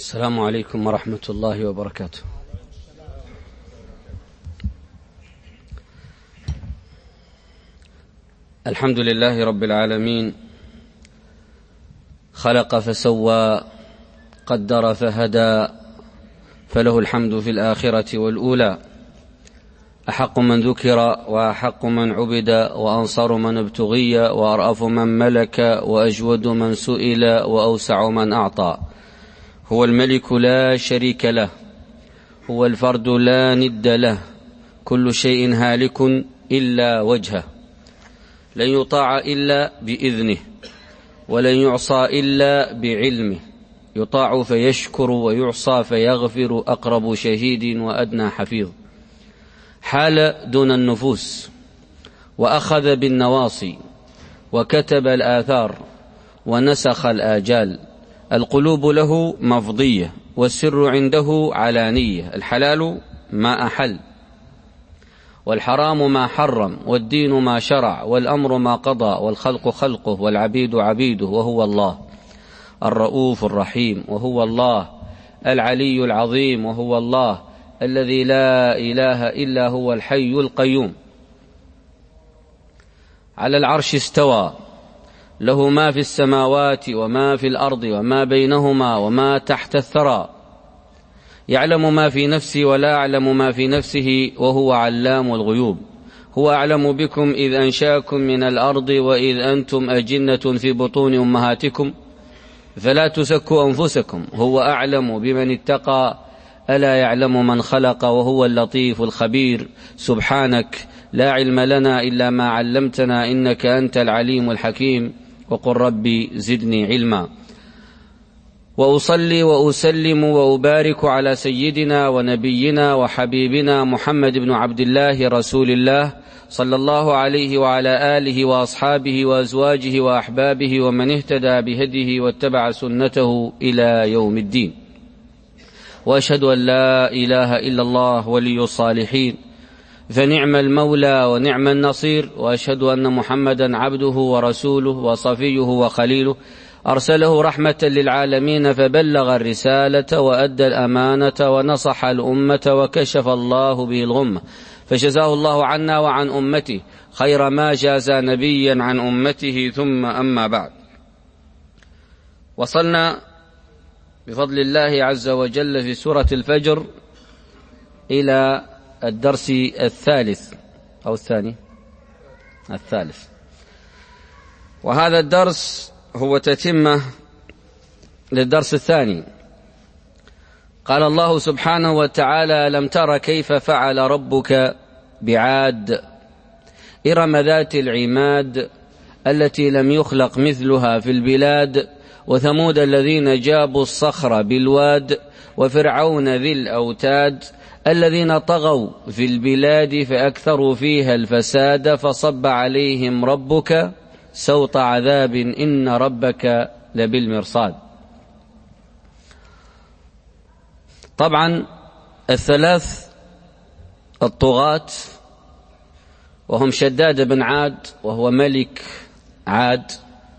السلام عليكم ورحمة الله وبركاته. الحمد لله رب العالمين، خلق فسوى، قدر فهدى، فله الحمد في الآخرة والأولى. أحق من ذكر وأحق من عبد، وأنصر من ابتغي، وأرأف من ملك، وأجود من سئل، وأوسع من أعطى. هو الملك لا شريك له، هو الفرد لا ند له، كل شيء هالك إلا وجهه، لن يطاع إلا بإذنه، ولن يعصى إلا بعلمه، يطاع فيشكر ويعصى فيغفر، أقرب شهيد وأدنى حفيظ. حال دون النفوس، وأخذ بالنواصي، وكتب الآثار، ونسخ الآجال. القلوب له مفضية، والسر عنده علانية. الحلال ما أحل، والحرام ما حرم، والدين ما شرع، والأمر ما قضى، والخلق خلقه، والعبيد عبيده. وهو الله الرؤوف الرحيم، وهو الله العلي العظيم، وهو الله الذي لا إله إلا هو الحي القيوم. على العرش استوى، له ما في السماوات وما في الأرض وما بينهما وما تحت الثرى. يعلم ما في نفسي ولا أعلم ما في نفسه، وهو علام الغيوب. هو أعلم بكم إذ أنشاكم من الأرض، وإذ أنتم أجنة في بطون أمهاتكم، فلا تزكوا أنفسكم، هو أعلم بمن اتقى، ألا يعلم من خلق، وهو اللطيف الخبير. سبحانك لا علم لنا إلا ما علمتنا، إنك أنت العليم الحكيم. وقل ربي زدني علما. وأصلي وأسلم وأبارك على سيدنا ونبينا وحبيبنا محمد بن عبد الله رسول الله، صلى الله عليه وعلى آله وأصحابه وأزواجه وأحبابه، ومن اهتدى بهديه واتبع سنته إلى يوم الدين. وأشهد أن لا إله إلا الله ولي الصالحين، فنعم المولى ونعم النصير. وأشهد أن محمدا عبده ورسوله وصفيه وخليله، أرسله رحمة للعالمين، فبلغ الرسالة وأدى الأمانة ونصح الأمة، وكشف الله به الغمة، فجزاه الله عنا وعن أمته خير ما جازى نبيا عن أمته. ثم أما بعد، وصلنا بفضل الله عز وجل في سورة الفجر إلى الدرس الثالث أو الثاني، الثالث. وهذا الدرس هو تتمة للدرس الثاني. قال الله سبحانه وتعالى: لم تر كيف فعل ربك بعاد، إرم ذات العماد، التي لم يخلق مثلها في البلاد، وثمود الذين جابوا الصخر بالواد، وفرعون ذي الأوتاد، الذين طغوا في البلاد فأكثروا فيها الفساد، فصب عليهم ربك سوط عذاب، إن ربك لبالمرصاد. طبعا الثلاث الطغاة وهم شداد بن عاد، وهو ملك عاد،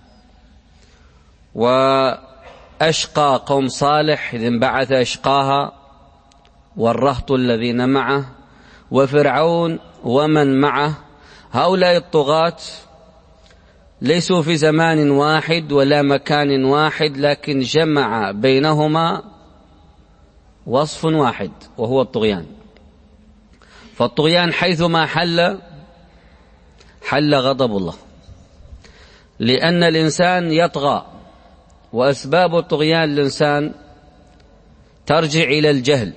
وأشقى قوم صالح إذ انبعث أشقاها، والرهط الذين معه، وفرعون ومن معه. هؤلاء الطغاة ليسوا في زمان واحد ولا مكان واحد، لكن جمع بينهما وصف واحد، وهو الطغيان. فالطغيان حيثما حل غضب الله، لأن الإنسان يطغى، وأسباب الطغيان الإنسان ترجع إلى الجهل.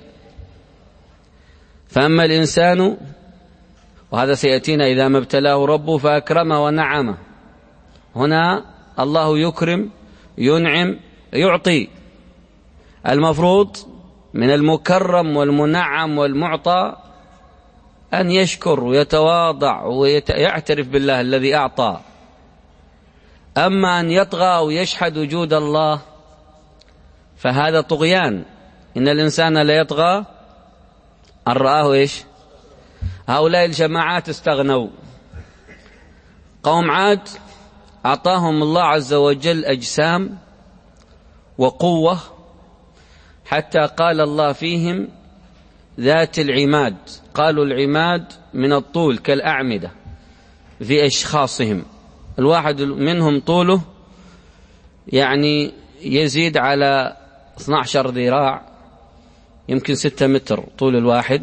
فأما الإنسان، وهذا سيأتينا، إذا ما ابتلاه ربه فأكرمه ونعمه. هنا الله يكرم، ينعم، يعطي. المفروض من المكرم والمنعم والمعطى أن يشكر ويتواضع ويعترف بالله الذي أعطى. أما أن يطغى ويشحد وجود الله فهذا طغيان. إن الإنسان لا يطغى أن رآه إيش؟ هؤلاء الجماعات استغنوا. قوم عاد أعطاهم الله عز وجل أجسام وقوة، حتى قال الله فيهم ذات العماد، قالوا العماد من الطول كالأعمدة في أشخاصهم، الواحد منهم طوله يعني يزيد على 12 ذراع، يمكن 6 متر طول الواحد،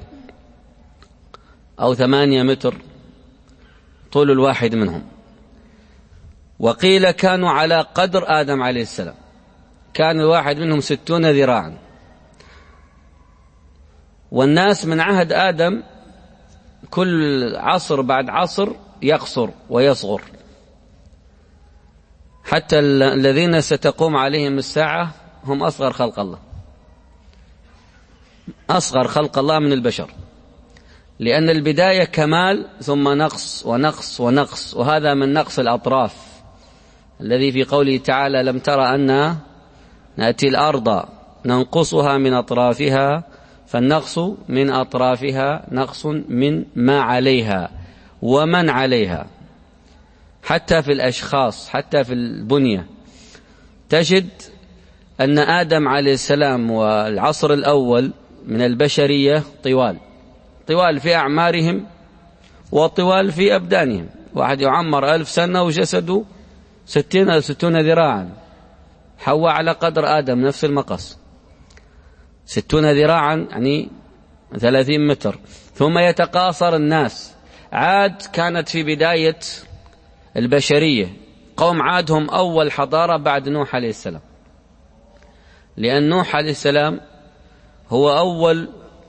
أو 8 متر طول الواحد منهم. وقيل كانوا على قدر آدم عليه السلام، كان الواحد منهم 60 ذراعا. والناس من عهد آدم كل عصر بعد عصر يقصر ويصغر، حتى الذين ستقوم عليهم الساعة هم أصغر خلق الله، أصغر خلق الله من البشر، لأن البداية كمال ثم نقص ونقص ونقص، وهذا من نقص الأطراف الذي في قوله تعالى لم تر أن نأتي الأرض ننقصها من أطرافها، فالنقص من أطرافها نقص من ما عليها ومن عليها. حتى في الأشخاص، حتى في البنية تجد أن آدم عليه السلام والعصر الأول من البشرية طوال في أعمارهم وطوال في أبدانهم. واحد يعمر 1000 سنة وجسده 60 ذراعا. حواء على قدر آدم نفس المقص، 60 ذراعا يعني 30 متر. ثم يتقاصر الناس. عاد كانت في بداية البشرية، قوم عاد هم أول حضارة بعد نوح عليه السلام، لأن نوح عليه السلام هو أول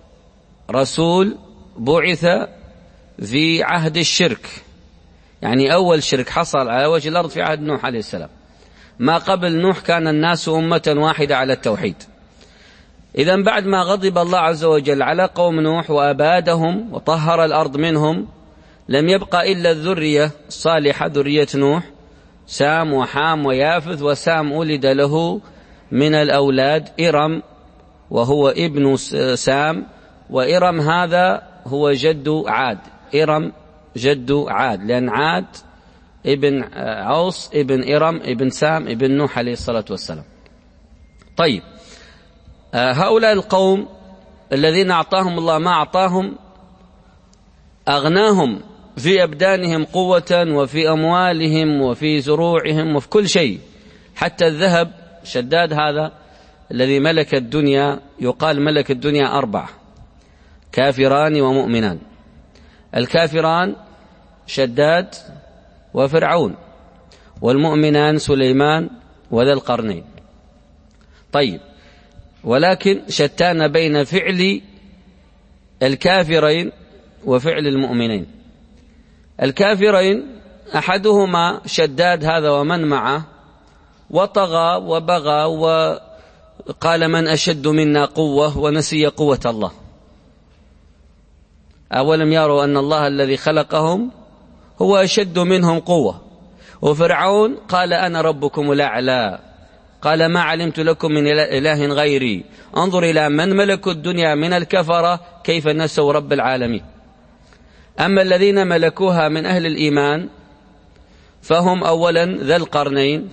رسول بعث في عهد الشرك، يعني أول شرك حصل على وجه الأرض في عهد نوح عليه السلام. ما قبل نوح كان الناس أمة واحدة على التوحيد. إذن بعد ما غضب الله عز وجل على قوم نوح وأبادهم وطهر الأرض منهم، لم يبقى إلا الذرية الصالحة، ذرية نوح، سام وحام ويافث. وسام ولد له من الأولاد إرم وهو ابن سام، وإرم هذا هو جد عاد، إرم جد عاد، لأن عاد ابن عوص ابن إرم ابن سام ابن نوح عليه الصلاة والسلام. طيب، هؤلاء القوم الذين أعطاهم الله ما أعطاهم، أغناهم في أبدانهم قوة وفي أموالهم وفي زروعهم وفي كل شيء، حتى الذهب. شداد هذا الذي ملك الدنيا، يقال ملك الدنيا 4: كافران ومؤمنان. الكافران شداد وفرعون، والمؤمنان سليمان وذا القرنين. طيب، ولكن شتان بين فعل الكافرين وفعل المؤمنين. الكافرين أحدهما شداد هذا ومن معه، وطغى وبغى وقال من أشد منا قوة، ونسي قوة الله. أولم يروا أن الله الذي خلقهم هو أشد منهم قوة. وفرعون قال أنا ربكم الأعلى، قال ما علمت لكم من إله غيري، انظر إلى من ملكوا الدنيا من الكفرة كيف نسوا رب العالمين. أما الذين ملكوها من أهل الإيمان فهم أولا ذا القرنين.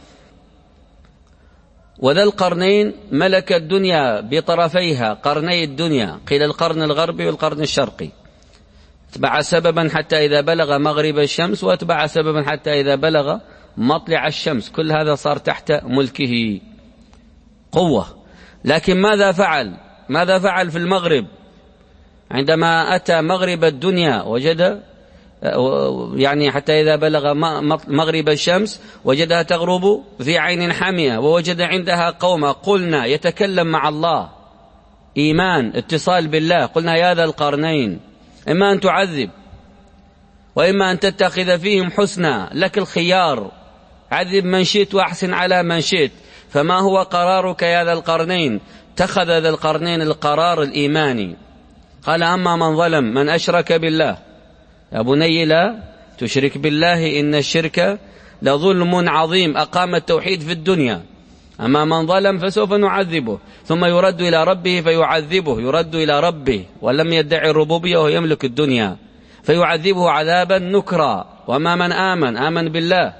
وذا القرنين ملك الدنيا بطرفيها، قرني الدنيا، قيل القرن الغربي والقرن الشرقي. اتبع سببا حتى إذا بلغ مغرب الشمس، واتبع سببا حتى إذا بلغ مطلع الشمس، كل هذا صار تحت ملكه قوة. لكن ماذا فعل في المغرب؟ عندما أتى مغرب الدنيا وجد، يعني حتى إذا بلغ مغرب الشمس وجدها تغرب في عين حامية، ووجد عندها قوما قلنا يتكلم مع الله، إيمان اتصال بالله، قلنا يا ذا القرنين إما أن تعذب وإما أن تتخذ فيهم حسنا، لك الخيار، عذب من شئت وأحسن على من شئت، فما هو قرارك يا ذا القرنين؟ اتخذ ذا القرنين القرار الإيماني، قال أما من ظلم من أشرك بالله، يا بني لا تشرك بالله إن الشرك لظلم عظيم، أقام التوحيد في الدنيا. أما من ظلم فسوف نعذبه ثم يرد إلى ربه فيعذبه، يرد إلى ربه ولم يدعي الربوبية وهو يملك الدنيا، فيعذبه عذابا نكرا. وما من آمن بالله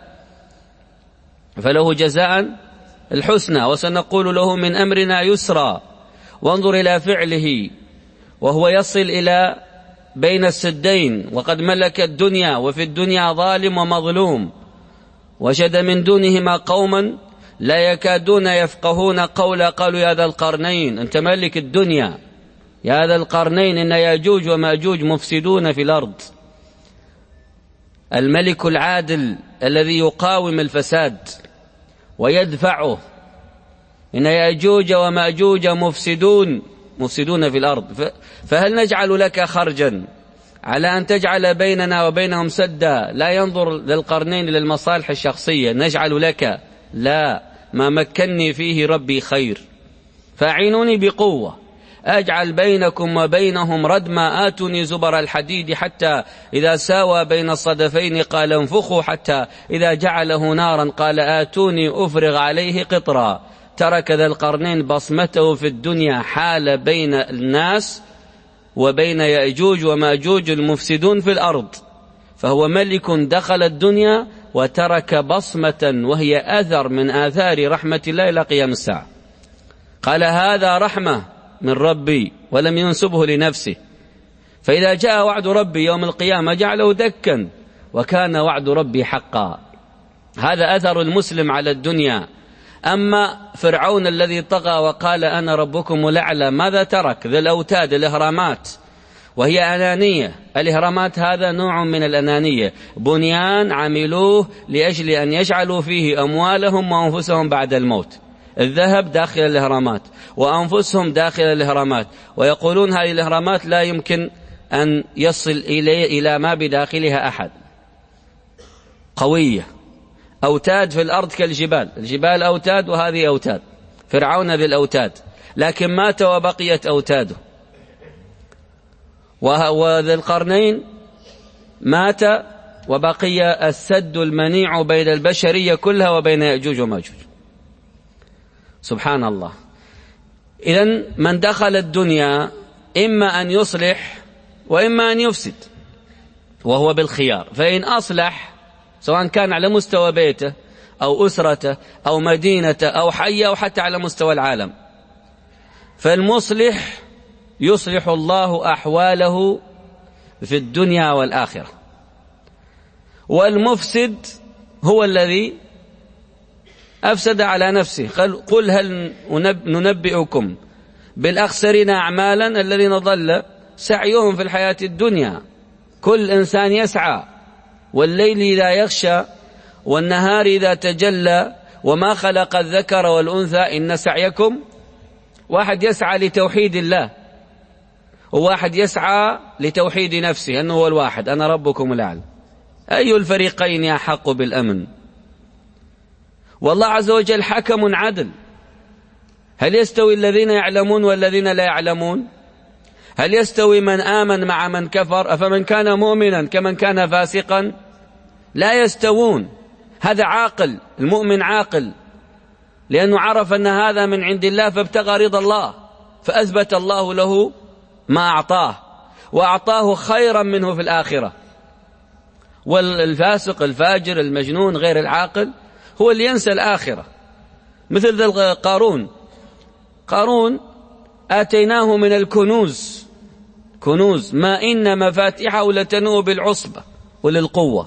فله جزاء الحسنى، وسنقول له من أمرنا يسرا. وانظر إلى فعله وهو يصل إلى بين السدين وقد ملك الدنيا، وفي الدنيا ظالم ومظلوم، وجد من دونهما قوما لا يكادون يفقهون قولا، قالوا يا ذا القرنين أنت ملك الدنيا، يا ذا القرنين إن ياجوج وماجوج مفسدون في الأرض. الملك العادل الذي يقاوم الفساد ويدفعه، إن ياجوج وماجوج مفسدون في الأرض، فهل نجعل لك خرجا على أن تجعل بيننا وبينهم سدا لا ينظر ذا القرنين للمصالح الشخصية؟ نجعل لك؟ لا، ما مكنني فيه ربي خير، فاعينوني بقوة أجعل بينكم وبينهم ردما، آتوني زبر الحديد حتى إذا ساوى بين الصدفين قال انفخوا، حتى إذا جعله نارا قال آتوني أفرغ عليه قطرا. ترك ذا القرنين بصمته في الدنيا حال بين الناس وبين يأجوج وماجوج المفسدون في الأرض، فهو ملك دخل الدنيا وترك بصمة وهي أثر من آثار رحمة الله إلى قيام الساعة. قال هذا رحمة من ربي ولم ينسبه لنفسه، فإذا جاء وعد ربي يوم القيامة جعله دكا، وكان وعد ربي حقا. هذا أثر المسلم على الدنيا. أما فرعون الذي طغى وقال أنا ربكم الأعلى، ماذا ترك؟ ذا الأوتاد، الإهرامات، وهي أنانية. الإهرامات هذا نوع من الأنانية، بنيان عملوه لأجل أن يجعلوا فيه أموالهم وأنفسهم بعد الموت. الذهب داخل الإهرامات وأنفسهم داخل الإهرامات، ويقولون هذه الإهرامات لا يمكن أن يصل إلى ما بداخلها أحد. قوية، أوتاد في الأرض كالجبال، الجبال أوتاد وهذه أوتاد. فرعون ذي الأوتاد، لكن مات وبقيت أوتاده. وذي القرنين مات وبقي السد المنيع بين البشرية كلها وبين يأجوج وماجوج. سبحان الله. إذن من دخل الدنيا إما أن يصلح وإما أن يفسد، وهو بالخيار. فإن أصلح سواء كان على مستوى بيته أو أسرته أو مدينته أو حي أو حتى على مستوى العالم، فالمصلح يصلح الله أحواله في الدنيا والآخرة، والمفسد هو الذي أفسد على نفسه. قل هل ننبئكم بالأخسرين أعمالا الذين ضل سعيهم في الحياة الدنيا. كل إنسان يسعى، والليل إذا يغشى والنهار إذا تجلى وما خلق الذكر والأنثى إن سعيكم. واحد يسعى لتوحيد الله، وواحد يسعى لتوحيد نفسه أنه هو الواحد، أنا ربكم الأعلى. أي الفريقين يحق بالأمن؟ والله عز وجل حكم عدل. هل يستوي الذين يعلمون والذين لا يعلمون؟ هل يستوي من آمن مع من كفر؟ أفمن كان مؤمنا كمن كان فاسقا؟ لا يستوون. هذا عاقل، المؤمن عاقل، لأنه عرف أن هذا من عند الله فابتغى رضا الله، فأثبت الله له ما أعطاه، وأعطاه خيرا منه في الآخرة. والفاسق الفاجر المجنون غير العاقل هو اللي ينسى الآخرة، مثل ذا قارون آتيناه من الكنوز ما إن مفاتيحه لتنوء بالعصبة وللقوة،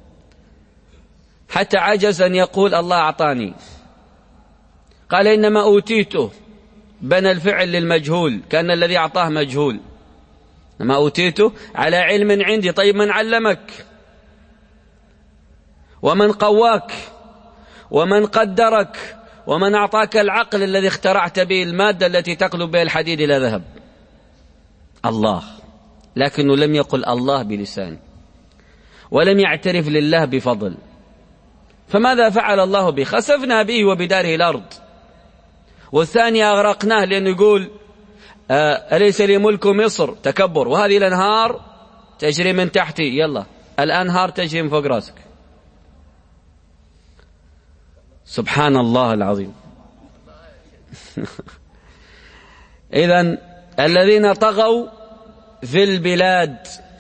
حتى عجز أن يقول الله أعطاني. قال إنما أوتيته، بنى الفعل للمجهول كأن الذي أعطاه مجهول. إنما أوتيته على علم عندي. طيب من علمك ومن قواك ومن قدرك ومن أعطاك العقل الذي اخترعت به المادة التي تقلب بها الحديد إلى ذهب؟ الله. لكنه لم يقل الله بلسانه، ولم يعترف لله بفضل. فماذا فعل الله به؟ خسفنا به وبداره الأرض. والثاني أغرقناه لأنه يقول أليس لي ملك مصر؟ تكبر. وهذه الأنهار تجري من تحتي. يلا الأنهار تجري من فوق راسك. سبحان الله العظيم. إذن الذين طغوا في البلاد،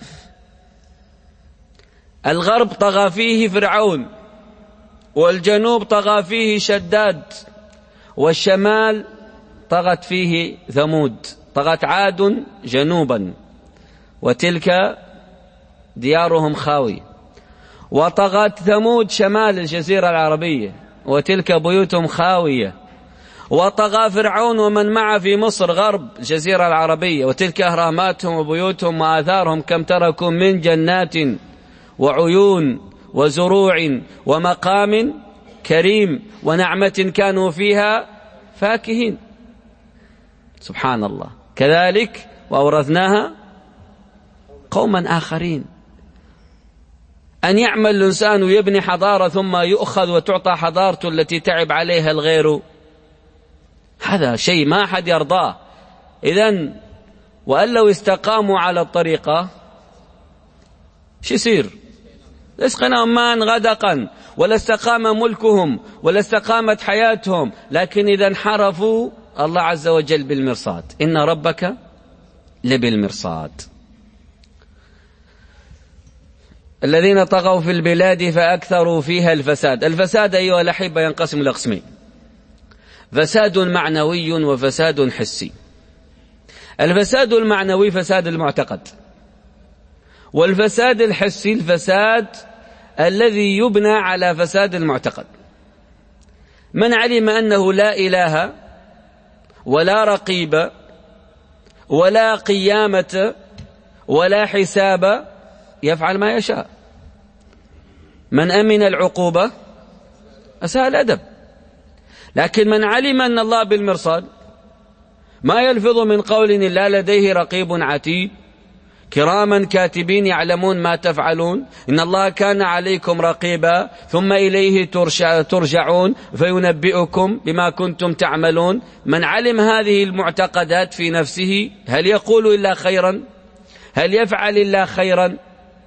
الغرب طغى فيه فرعون، والجنوب طغى فيه شداد، والشمال طغت فيه ثمود، طغت عاد جنوبا وتلك ديارهم خاوية، وطغت ثمود شمال الجزيرة العربية وتلك بيوتهم خاوية، وطغى فرعون ومن معه في مصر غرب الجزيرة العربية وتلك أهراماتهم وبيوتهم وآثارهم كم تركوا من جنات وعيون وزروع ومقام كريم ونعمة كانوا فيها فاكهين. سبحان الله. كذلك وأورثناها قوما آخرين. أن يعمل الإنسان ويبني حضارة ثم يؤخذ وتعطى حضارته التي تعب عليها الغير، هذا شيء ما أحد يرضاه. إذن وأن لو استقاموا على الطريقة شو يصير؟ لاسقناهم ماء غدقا ولا استقام ملكهم ولا استقامت حياتهم، لكن إذا انحرفوا الله عز وجل بالمرصاد، إن ربك لبالمرصاد. الذين طغوا في البلاد فأكثروا فيها الفساد. الفساد أيها الأحبة ينقسم إلى قسمين: فساد معنوي وفساد حسي. الفساد المعنوي فساد المعتقد، والفساد الحسي الفساد الذي يبنى على فساد المعتقد. من علم أنه لا إله ولا رقيب ولا قيامة ولا حساب يفعل ما يشاء. من أمن العقوبة أساء الأدب. لكن من علم أن الله بالمرصاد، ما يلفظ من قول إلا لديه رقيب عتيد كراما كاتبين يعلمون ما تفعلون، إن الله كان عليكم رقيبا ثم إليه ترجعون فينبئكم بما كنتم تعملون. من علم هذه المعتقدات في نفسه هل يقول إلا خيرا؟ هل يفعل إلا خيرا؟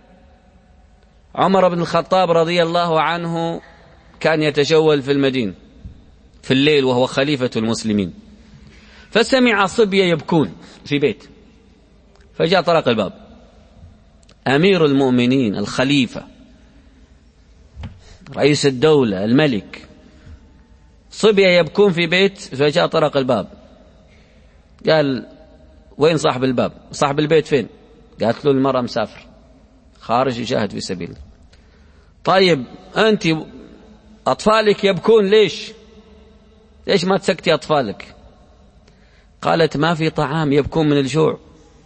عمر بن الخطاب رضي الله عنه كان يتجول في المدينة في الليل وهو خليفة المسلمين، فسمع صبية يبكون في بيت، فجاء طرق الباب أمير المؤمنين الخليفة رئيس الدولة الملك، صبية يبكون في بيت، فجاء طرق الباب. قال وين صاحب الباب؟ صاحب البيت فين؟ قالت له المرأة مسافر خارج يجاهد في سبيل الله. طيب أنت أطفالك يبكون ليش ما تسكتي أطفالك؟ قالت ما في طعام يبكون من الجوع.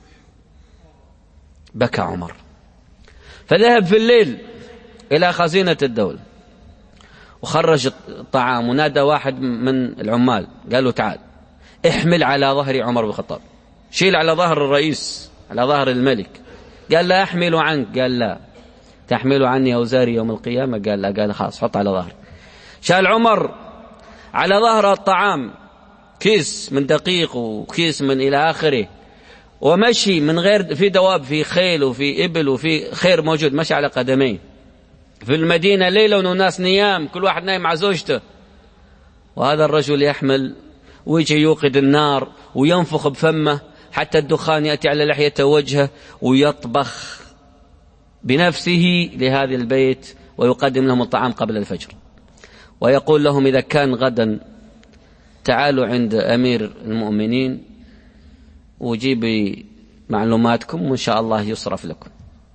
بكى عمر، فذهب في الليل إلى خزينة الدولة وخرج الطعام ونادى واحد من العمال قال له تعال احمل على ظهر عمر بن الخطاب، شيل على ظهر الرئيس على ظهر الملك. قال لا أحمل عنك، قال لا. تحمل عني أوزاري يوم القيامة؟ قال لا. قال خلاص حط على ظهري. شال عمر على ظهر الطعام، كيس من دقيق وكيس من إلى آخره، ومشي من غير، في دواب في خيل وفي إبل وفي خير موجود، مشي على قدميه في المدينة ليلة والناس نيام، كل واحد نايم مع زوجته، وهذا الرجل يحمل ويجي يوقد النار وينفخ بفمه حتى الدخان يأتي على لحيته وجهه، ويطبخ بنفسه لهذا البيت ويقدم لهم الطعام قبل الفجر، ويقول لهم إذا كان غدا تعالوا عند أمير المؤمنين وجيبي معلوماتكم وإن شاء الله يصرف لكم.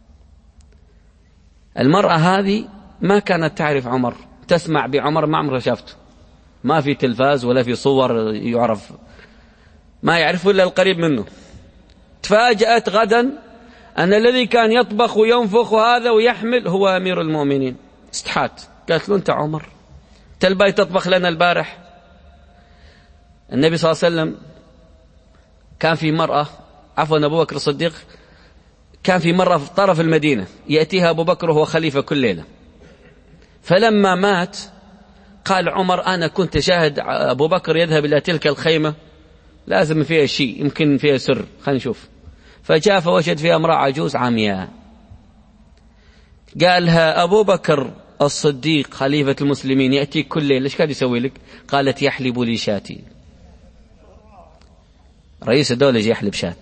المرأة هذه ما كانت تعرف عمر، تسمع بعمر ما عمرها شافته، ما في تلفاز ولا في صور يعرف، ما يعرف إلا القريب منه. تفاجأت غدا أن الذي كان يطبخ وينفخ هذا ويحمل هو أمير المؤمنين. استحات، قالت له أنت عمر تلبي تطبخ لنا البارح؟ النبي صلى الله عليه وسلم كان في مرأة، عفوا أبو بكر الصديق كان في مرة في طرف المدينة يأتيها أبو بكر وهو خليفة كل ليلة، فلما مات قال عمر أنا كنت شاهد أبو بكر يذهب إلى تلك الخيمة، لازم فيها شيء، يمكن فيها سر، خلينا نشوف. فجاء فوجد فيها امرأة عجوز عمياء، قالها أبو بكر الصديق خليفة المسلمين يأتي كل ليلة، إيش كان يسوي لك؟ قالت يحلب لي شاتي. رئيس الدولة يجي يحلب شات.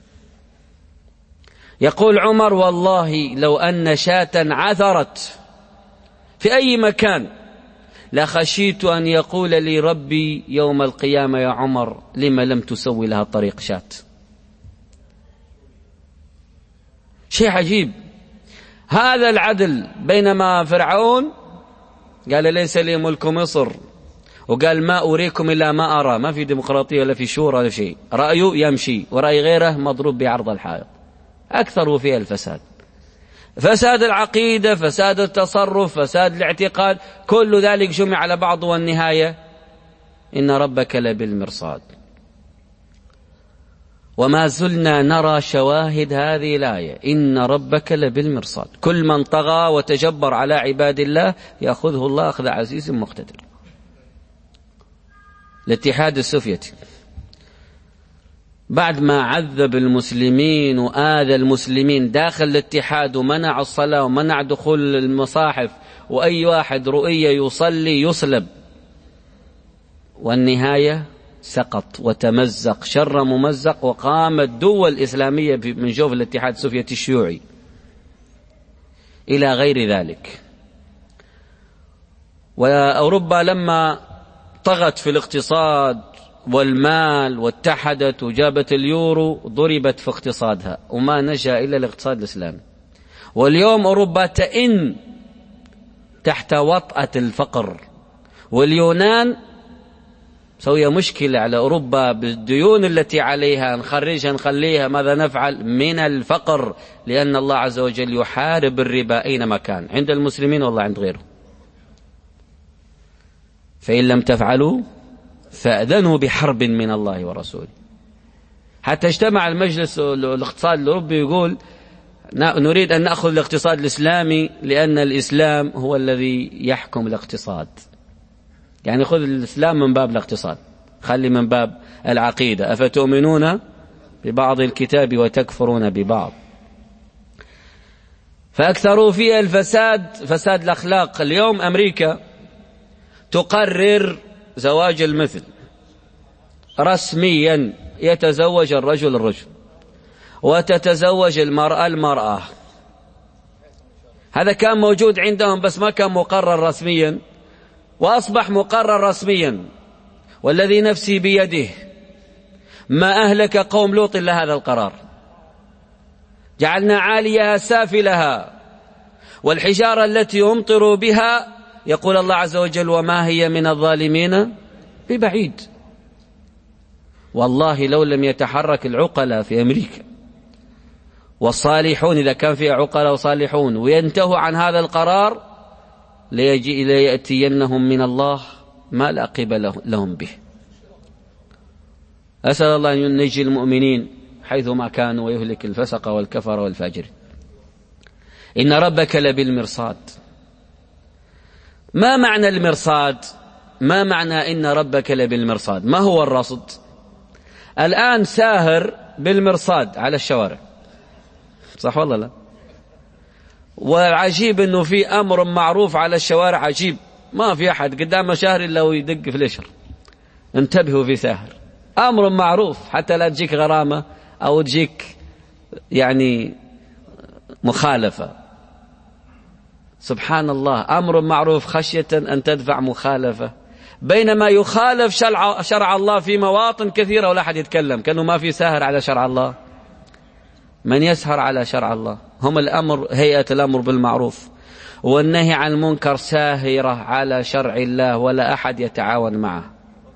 يقول عمر والله لو أن شاة عثرت في أي مكان لخشيت أن يقول لي ربي يوم القيامة يا عمر لما لم تسوي لها طريق شات. شيء عجيب هذا العدل. بينما فرعون قال ليس لي ملك مصر، وقال ما أريكم إلا ما أرى، ما في ديمقراطية ولا في شورى ولا شيء، رأيه يمشي ورأي غيره مضروب بعرض الحائط. أكثروا فيها الفساد، فساد العقيدة، فساد التصرف، فساد الاعتقاد، كل ذلك جمع على بعض، والنهاية إن ربك لبالمرصاد. وما زلنا نرى شواهد هذه الآية، إن ربك لبالمرصاد. كل من طغى وتجبر على عباد الله يأخذه الله أخذ عزيز مقتدر. الاتحاد السوفيتي بعد ما عذب المسلمين وآذى المسلمين داخل الاتحاد ومنع الصلاة ومنع دخول المصاحف، وأي واحد رؤية يصلي يصلب، والنهاية سقط وتمزق شر ممزق، وقامت دول إسلامية من جوف الاتحاد السوفيتي الشيوعي إلى غير ذلك. وأوروبا لما طغت في الاقتصاد والمال واتحدت وجابت اليورو ضربت في اقتصادها وما نجا إلا الاقتصاد الإسلامي. واليوم أوروبا تئن تحت وطأة الفقر، واليونان سوية مشكلة على أوروبا بالديون التي عليها، نخرجها نخليها، ماذا نفعل؟ من الفقر، لأن الله عز وجل يحارب الربا أينما كان، عند المسلمين والله عند غيره. فإن لم تفعلوا فأذنوا بحرب من الله ورسوله. حتى اجتمع المجلس الاقتصاد الأوروبي يقول نريد أن نأخذ الاقتصاد الإسلامي لأن الإسلام هو الذي يحكم الاقتصاد. يعني خذ الإسلام من باب الاقتصاد، خلي من باب العقيدة. أفتؤمنون ببعض الكتاب وتكفرون ببعض. فأكثروا فيها الفساد، فساد الأخلاق. اليوم أمريكا تقرر زواج المثل رسميا، يتزوج الرجل الرجل وتتزوج المرأة المرأة. هذا كان موجود عندهم بس ما كان مقرر رسميا، وأصبح مقرر رسميا. والذي نفسي بيده ما أهلك قوم لوط إلا هذا القرار. جعلنا عاليها سافلها والحجارة التي يمطر بها، يقول الله عز وجل وما هي من الظالمين ببعيد. والله لو لم يتحرك العقلاء في أمريكا والصالحون، إذا كان فيها عقلاء وصالحون، وينتهوا عن هذا القرار، ليأتينهم من الله ما لا قبل لهم به. أسأل الله أن ينجي المؤمنين حيثما كانوا ويهلك الفسق والكفر والفاجر. إن ربك لبالمرصاد. ما معنى المرصاد؟ ما معنى إن ربك لبالمرصاد؟ ما هو الرصد؟ الآن ساهر بالمرصاد على الشوارع، صح والله لا؟ والعجيب أنه في أمر معروف على الشوارع عجيب، ما في أحد قدامه شهر إلا ويدق في الإشر. انتبهوا في ساهر، أمر معروف، حتى لا تجيك غرامة أو تجيك يعني مخالفة. سبحان الله، أمر معروف خشية أن تدفع مخالفة، بينما يخالف شرع الله في مواطن كثيرة ولا أحد يتكلم، كأنه ما في ساهر على شرع الله. من يسهر على شرع الله؟ هم الأمر، هيئة الأمر بالمعروف والنهي عن المنكر ساهرة على شرع الله ولا أحد يتعاون معه،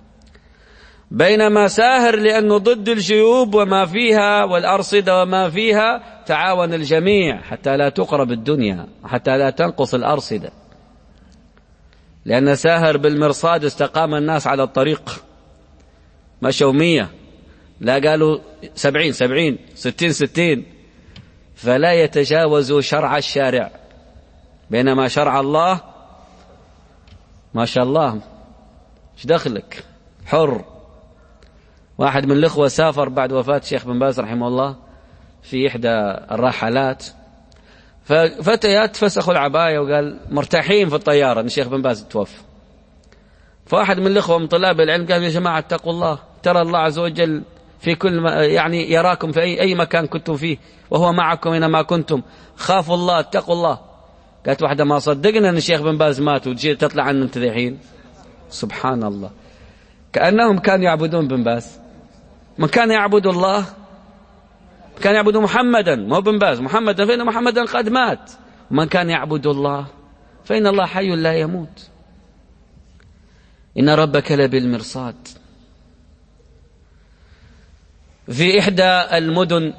بينما ساهر لأنه ضد الجيوب وما فيها والأرصدة وما فيها، تعاون الجميع حتى لا تقرب الدنيا، حتى لا تنقص الأرصدة. لأن ساهر بالمرصاد استقام الناس على الطريق، مشوا 100، لا قالوا 70 70 60 60، فلا يتجاوزوا شرع الشارع، بينما شرع الله ما شاء الله ايش دخلك حر. واحد من الإخوة سافر بعد وفاة الشيخ بن باز رحمه الله في إحدى الراحلات، ففتيات فسخوا العباية وقال مرتاحين في الطيارة أن الشيخ بن باز توفى. فواحد من الإخوة من طلاب العلم قال يا جماعة اتقوا الله، ترى الله عز وجل في كل يعني يراكم في أي مكان كنتم فيه، وهو معكم أينما كنتم، خافوا الله اتقوا الله. قالت واحدة ما صدقنا أن الشيخ بن باز مات وتجي تطلع عنه أنت الحين. سبحان الله، كأنهم كانوا يعبدون بن باز. من كان يعبد الله كان يعبد محمدا، مو بن باز، محمدا، فإن محمدا قد مات. ومن كان يعبد الله فإن الله حي لا يموت. إن ربك لبالمرصاد. في إحدى المدن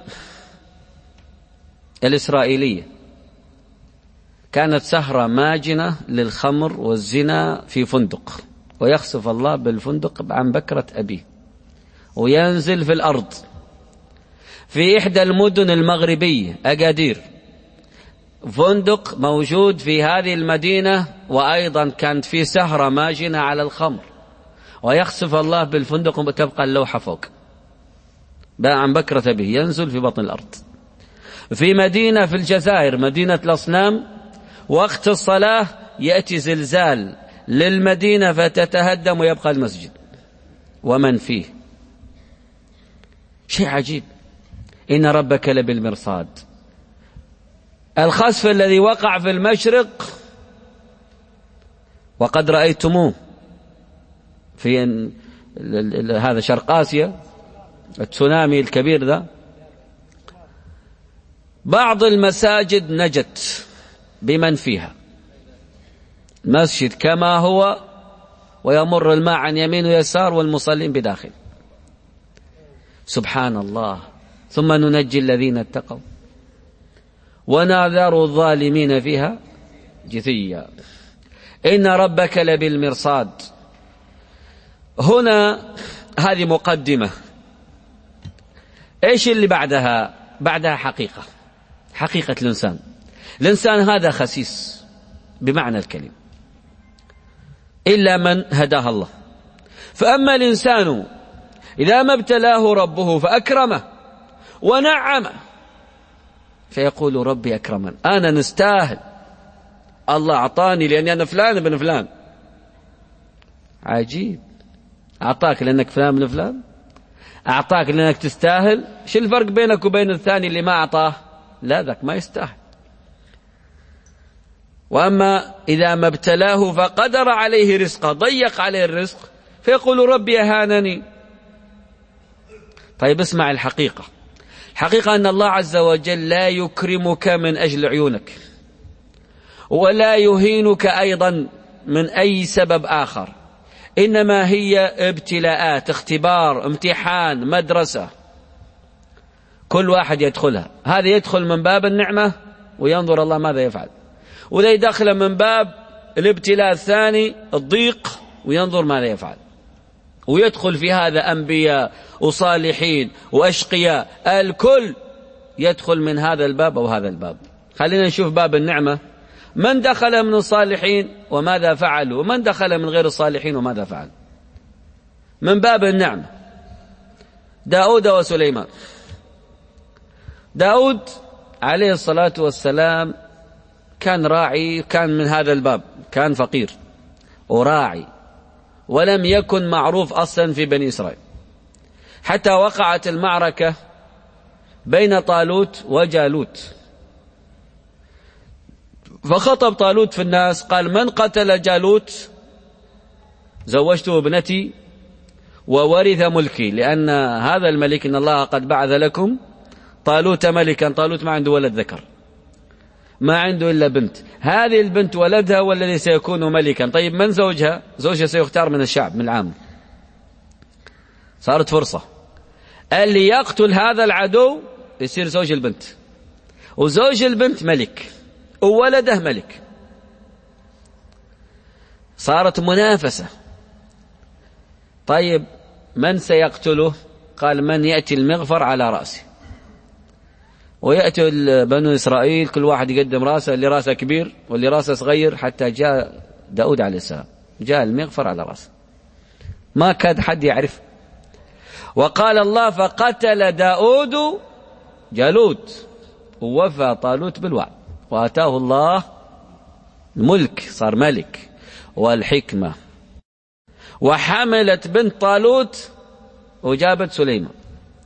الإسرائيلية كانت سهرة ماجنة للخمر والزنا في فندق، ويخسف الله بالفندق عن بكرة أبيه وينزل في الأرض. في إحدى المدن المغربية أكادير، فندق موجود في هذه المدينة، وأيضا كانت في سهرة ماجنة على الخمر، ويخسف الله بالفندق وتبقى اللوحة فوق عن بكرة أبيه ينزل في بطن الأرض. في مدينة في الجزائر، مدينة الأصنام، وقت الصلاة يأتي زلزال للمدينة فتتهدم ويبقى المسجد ومن فيه. شيء عجيب. إن ربك لبالمرصاد. الخسف الذي وقع في المشرق وقد رأيتموه في هذا شرق آسيا، التسونامي الكبير ذا، بعض المساجد نجت بمن فيها، المسجد كما هو ويمر الماء عن يمين ويسار والمصلين بداخل. سبحان الله. ثم ننجي الذين اتقوا ونذر الظالمين فيها جثيا. إن ربك لبالمرصاد. هنا هذه مقدمة. إيش اللي بعدها؟ بعدها حقيقة الإنسان. الإنسان هذا خسيس بمعنى الكلمة إلا من هداه الله. فأما الإنسان إذا ما ابتلاه ربه فأكرمه ونعمه فيقول ربي أكرمن، أنا نستاهل، الله أعطاني لأني أنا فلان ابن فلان. عجيب. أعطاك لأنك فلان ابن فلان؟ أعطاك لأنك تستاهل؟ شو الفرق بينك وبين الثاني اللي ما أعطاه؟ لا، ذاك ما يستاهل. وأما إذا ما ابتلاه فقدر عليه رزقه، ضيق عليه الرزق، فيقول ربي أهانني. طيب اسمع الحقيقة. الحقيقة أن الله عز وجل لا يكرمك من أجل عيونك، ولا يهينك أيضا من أي سبب آخر، إنما هي ابتلاءات، اختبار، امتحان، مدرسة، كل واحد يدخلها. هذا يدخل من باب النعمة وينظر الله ماذا يفعل، وذا يدخل من باب الابتلاء الثاني الضيق وينظر ماذا يفعل. ويدخل في هذا أنبياء وصالحين وأشقياء، الكل يدخل من هذا الباب أو هذا الباب. خلينا نشوف باب النعمة، من دخل من الصالحين وماذا فعلوا، ومن دخل من غير الصالحين وماذا فعل. من باب النعمة داود وسليمان. داود عليه الصلاة والسلام كان راعي، كان من هذا الباب، كان فقير وراعي، ولم يكن معروف أصلا في بني إسرائيل، حتى وقعت المعركة بين طالوت وجالوت. فخطب طالوت في الناس قال: من قتل جالوت زوجته ابنتي وورث ملكي، لأن هذا الملك إن الله قد بعث لكم طالوت ملكا. طالوت ما عنده ولد ذكر، ما عنده إلا بنت، هذه البنت ولدها والذي سيكون ملكا. طيب من زوجها؟ زوجها سيختار من الشعب، من العام. صارت فرصة، اللي يقتل هذا العدو يصير زوج البنت، وزوج البنت ملك، وولده ملك. صارت منافسة. طيب من سيقتله؟ قال: من يأتي المغفر على رأسه. ويأتي بنو إسرائيل كل واحد يقدم رأسه، اللي رأسه كبير واللي رأسه صغير، حتى جاء داود عليه السلام، جاء المغفر على رأسه، ما كاد حد يعرف. وقال الله: فقتل داود جالوت، ووفى طالوت بالوعد، وآتاه الله الملك، صار ملك، والحكمة. وحملت بنت طالوت وجابت سليمان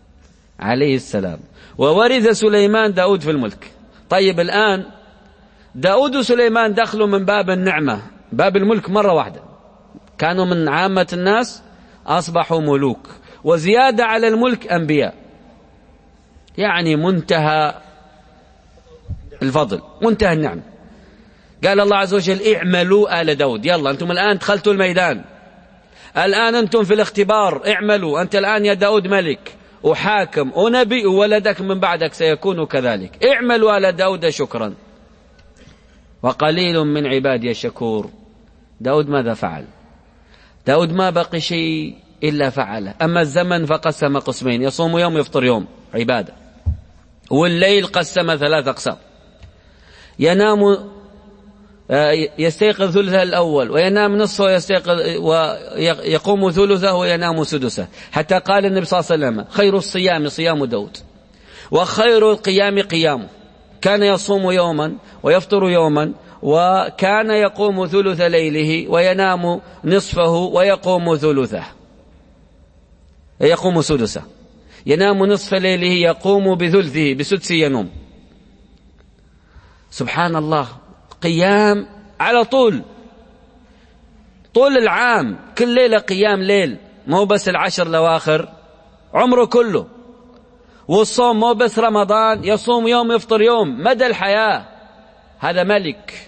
عليه السلام، وورث سليمان داود في الملك. طيب الآن داود وسليمان دخلوا من باب النعمة، باب الملك مرة واحدة، كانوا من عامة الناس أصبحوا ملوك، وزيادة على الملك أنبياء، يعني منتهى الفضل، منتهى النعمة. قال الله عز وجل اعملوا آل داود، يلا أنتم الآن دخلتوا الميدان، الآن أنتم في الاختبار، اعملوا، أنت الآن يا داود ملك وحاكم ونبي، وولدك من بعدك سيكون كذلك، اعملوا آل داود شكرا وقليل من عبادي الشكور. داود ماذا فعل؟ داود ما بقي شيء إلا فعله. أما الزمن فقسم قسمين، يصوم يوم يفطر يوم عبادة، والليل قسم 3 أقسام، ينام يستيقظ ثلثه الأول وينام نصفه ويقوم ثلثه وينام سدسه، حتى قال النبي صلى الله عليه وسلم خير الصيام صيام داود وخير القيام قيامه، كان يصوم يوما ويفطر يوما، وكان يقوم ثلث ليله وينام نصفه ويقوم ثلثه، يقوم سدسه، ينام نصف ليله يقوم بثلثه، بسدسه ينوم. سبحان الله، قيام على طول العام، كل ليلة قيام ليل، مو بس 10 الأواخر، عمره كله. والصوم مو بس رمضان، يصوم يوم يفطر يوم مدى الحياة، هذا ملك.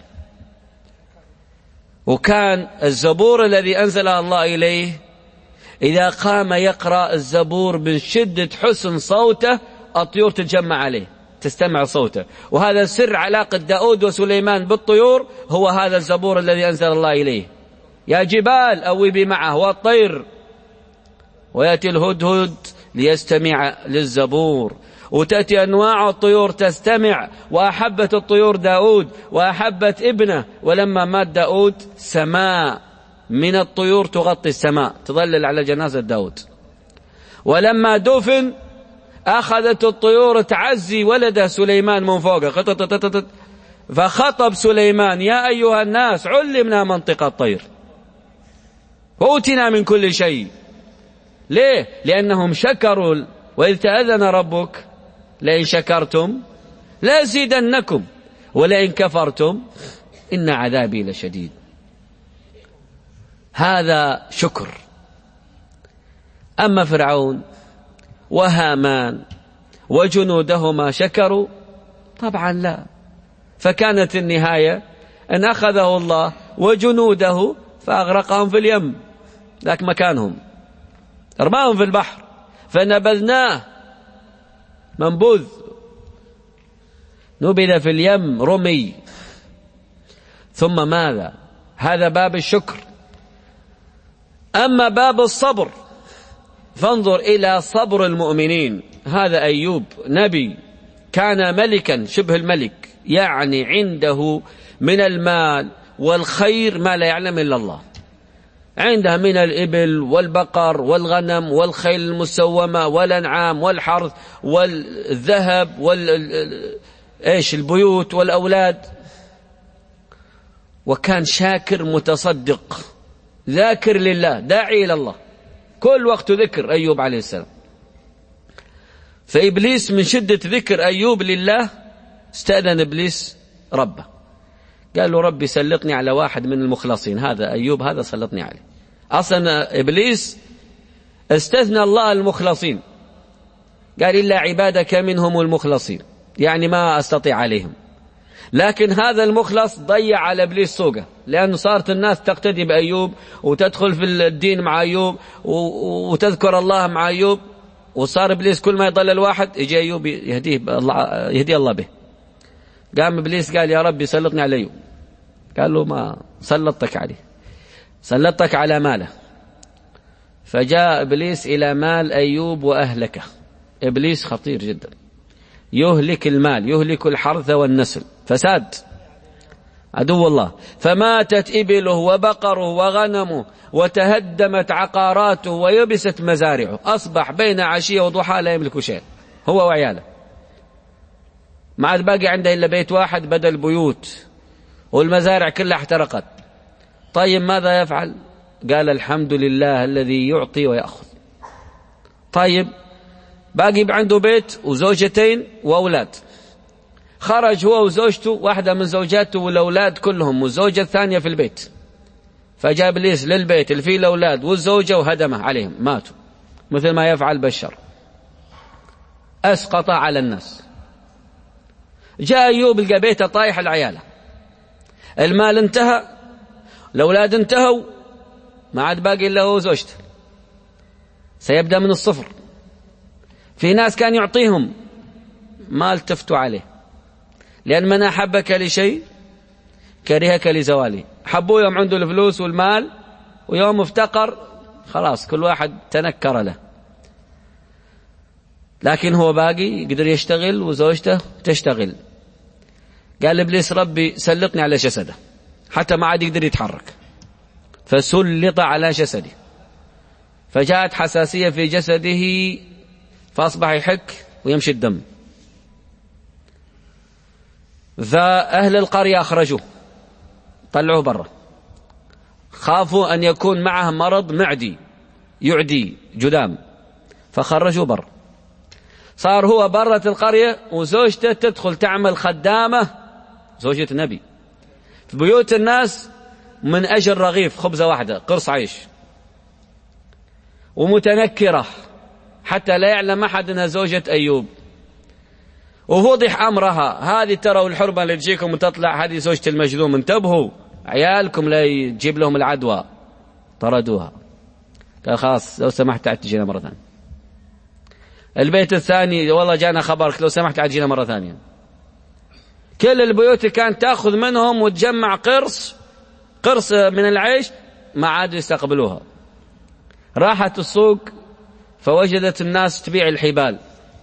وكان الزبور الذي أنزله الله إليه إذا قام يقرأ الزبور من شدة حسن صوته الطيور تتجمع عليه تستمع صوته، وهذا سر علاقة داود وسليمان بالطيور، هو هذا الزبور الذي أنزل الله إليه. يا جبال أوبي معه والطير، ويأتي الهدهد ليستمع للزبور، وتأتي أنواع الطيور تستمع، وأحبت الطيور داود وأحبت ابنه، ولما مات داود سماء من الطيور تغطي السماء تظلل على جنازة داود، ولما دفن أخذت الطيور تعزي ولده سليمان من فوقه، فخطب سليمان يا أيها الناس علمنا منطق الطير وأوتنا من كل شيء. ليه؟ لأنهم شكروا، وإذ تأذن ربك لئن شكرتم لأزيدنكم ولئن كفرتم إن عذابي لشديد. هذا شكر. أما فرعون وهامان وجنودهما شكروا؟ طبعا لا، فكانت النهاية أن أخذه الله وجنوده فأغرقهم في اليم، ذاك مكانهم، رماهم في البحر فنبذناه منبوذ، نبذ في اليم رمي. ثم ماذا؟ هذا باب الشكر. أما باب الصبر فانظر إلى صبر المؤمنين. هذا أيوب نبي، كان ملكا شبه الملك، يعني عنده من المال والخير ما لا يعلم إلا الله، عنده من الإبل والبقر والغنم والخيل المسومة والأنعام والحرث والذهب البيوت والأولاد، وكان شاكر متصدق ذاكر لله داعي إلى الله، كل وقت ذكر أيوب عليه السلام. فإبليس من شدة ذكر أيوب لله استأذن إبليس ربه، قال له ربي سلطني على واحد من المخلصين، هذا أيوب هذا سلطني عليه. أصلا إبليس استثنى الله المخلصين، قال إلا عبادك منهم المخلصين، يعني ما أستطيع عليهم. لكن هذا المخلص ضيع على إبليس سوقه، لأنه صارت الناس تقتدي بأيوب وتدخل في الدين مع أيوب وتذكر الله مع أيوب، وصار إبليس كل ما يضل الواحد يجي أيوب يهدي الله به. قام إبليس قال يا ربي سلطني على أيوب، قال له ما سلطتك عليه، سلطتك على ماله. فجاء إبليس إلى مال أيوب وأهلكه. إبليس خطير جدا، يهلك المال، يهلك الحرث والنسل، فساد، عدو الله. فماتت إبله وبقره وغنمه وتهدمت عقاراته ويبست مزارعه، أصبح بين عشية وضحى لا يملك شيء هو وعياله، ما عاد باقي عنده إلا بيت واحد بدل بيوت، والمزارع كلها احترقت. طيب ماذا يفعل؟ قال الحمد لله الذي يعطي ويأخذ. طيب باقي عنده بيت وزوجتين وأولاد، خرج هو وزوجته، واحدة من زوجاته والأولاد كلهم، والزوجة الثانية في البيت. فجاء إبليس للبيت اللي فيه الأولاد والزوجة وهدمه عليهم، ماتوا مثل ما يفعل بشر، أسقط على الناس. جاء أيوب لقى بيته طايح العيالة، المال انتهى، الأولاد انتهوا، ما عاد باقي إلا هو وزوجته، سيبدأ من الصفر. في ناس كان يعطيهم ما التفتوا عليه، لأن من أحبك لشيء كرهك لزواله. حبوه يوم عنده الفلوس والمال، ويوم افتقر خلاص كل واحد تنكر له. لكن هو باقي يقدر يشتغل وزوجته تشتغل. قال إبليس ربي سلطني على جسده حتى ما عاد يقدر يتحرك، فسلط على جسده، فجاءت حساسية في جسده، فأصبح يحك ويمشي الدم. فأهل القرية أخرجوه، طلعوه برا، خافوا أن يكون معه مرض معدي يعدي جذام، فخرجوه برا. صار هو برة القرية، وزوجته تدخل تعمل خدامة، زوجة النبي، في بيوت الناس من أجل رغيف خبزة واحدة، قرص عيش، ومتنكرة حتى لا يعلم أحد أنها زوجة أيوب. ووضح أمرها، هذه تروا الحربة اللي تجيكم وتطلع، هذه زوجة المجذوم، انتبهوا عيالكم لا يجيب لهم العدوى. طردوها، قال خلاص لو سمحت تعال تجينا مرة ثانية. البيت الثاني والله جانا خبرك لو سمحت تعال تجينا مرة ثانية. كل البيوت كانت تأخذ منهم وتجمع قرص من العيش، ما عادوا يستقبلوها. راحت السوق فوجدت الناس تبيع الحبال،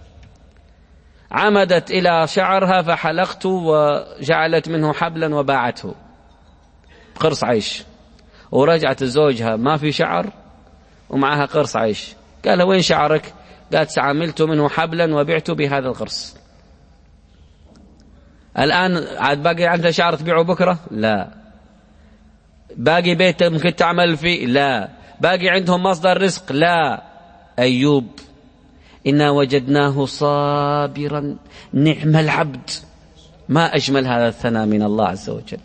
عمدت إلى شعرها فحلقته وجعلت منه حبلا وباعته قرص عيش. ورجعت زوجها ما في شعر ومعها قرص عيش. قال وين شعرك؟ قالت عملت منه حبلا وبعته بهذا القرص. الآن عاد باقي عندها شعر تبيعه بكرة؟ لا. باقي بيت ممكن تعمل فيه؟ لا. باقي عندهم مصدر رزق؟ لا. أيوب إنا وجدناه صابرا نعم العبد. ما أجمل هذا الثناء من الله عز وجل.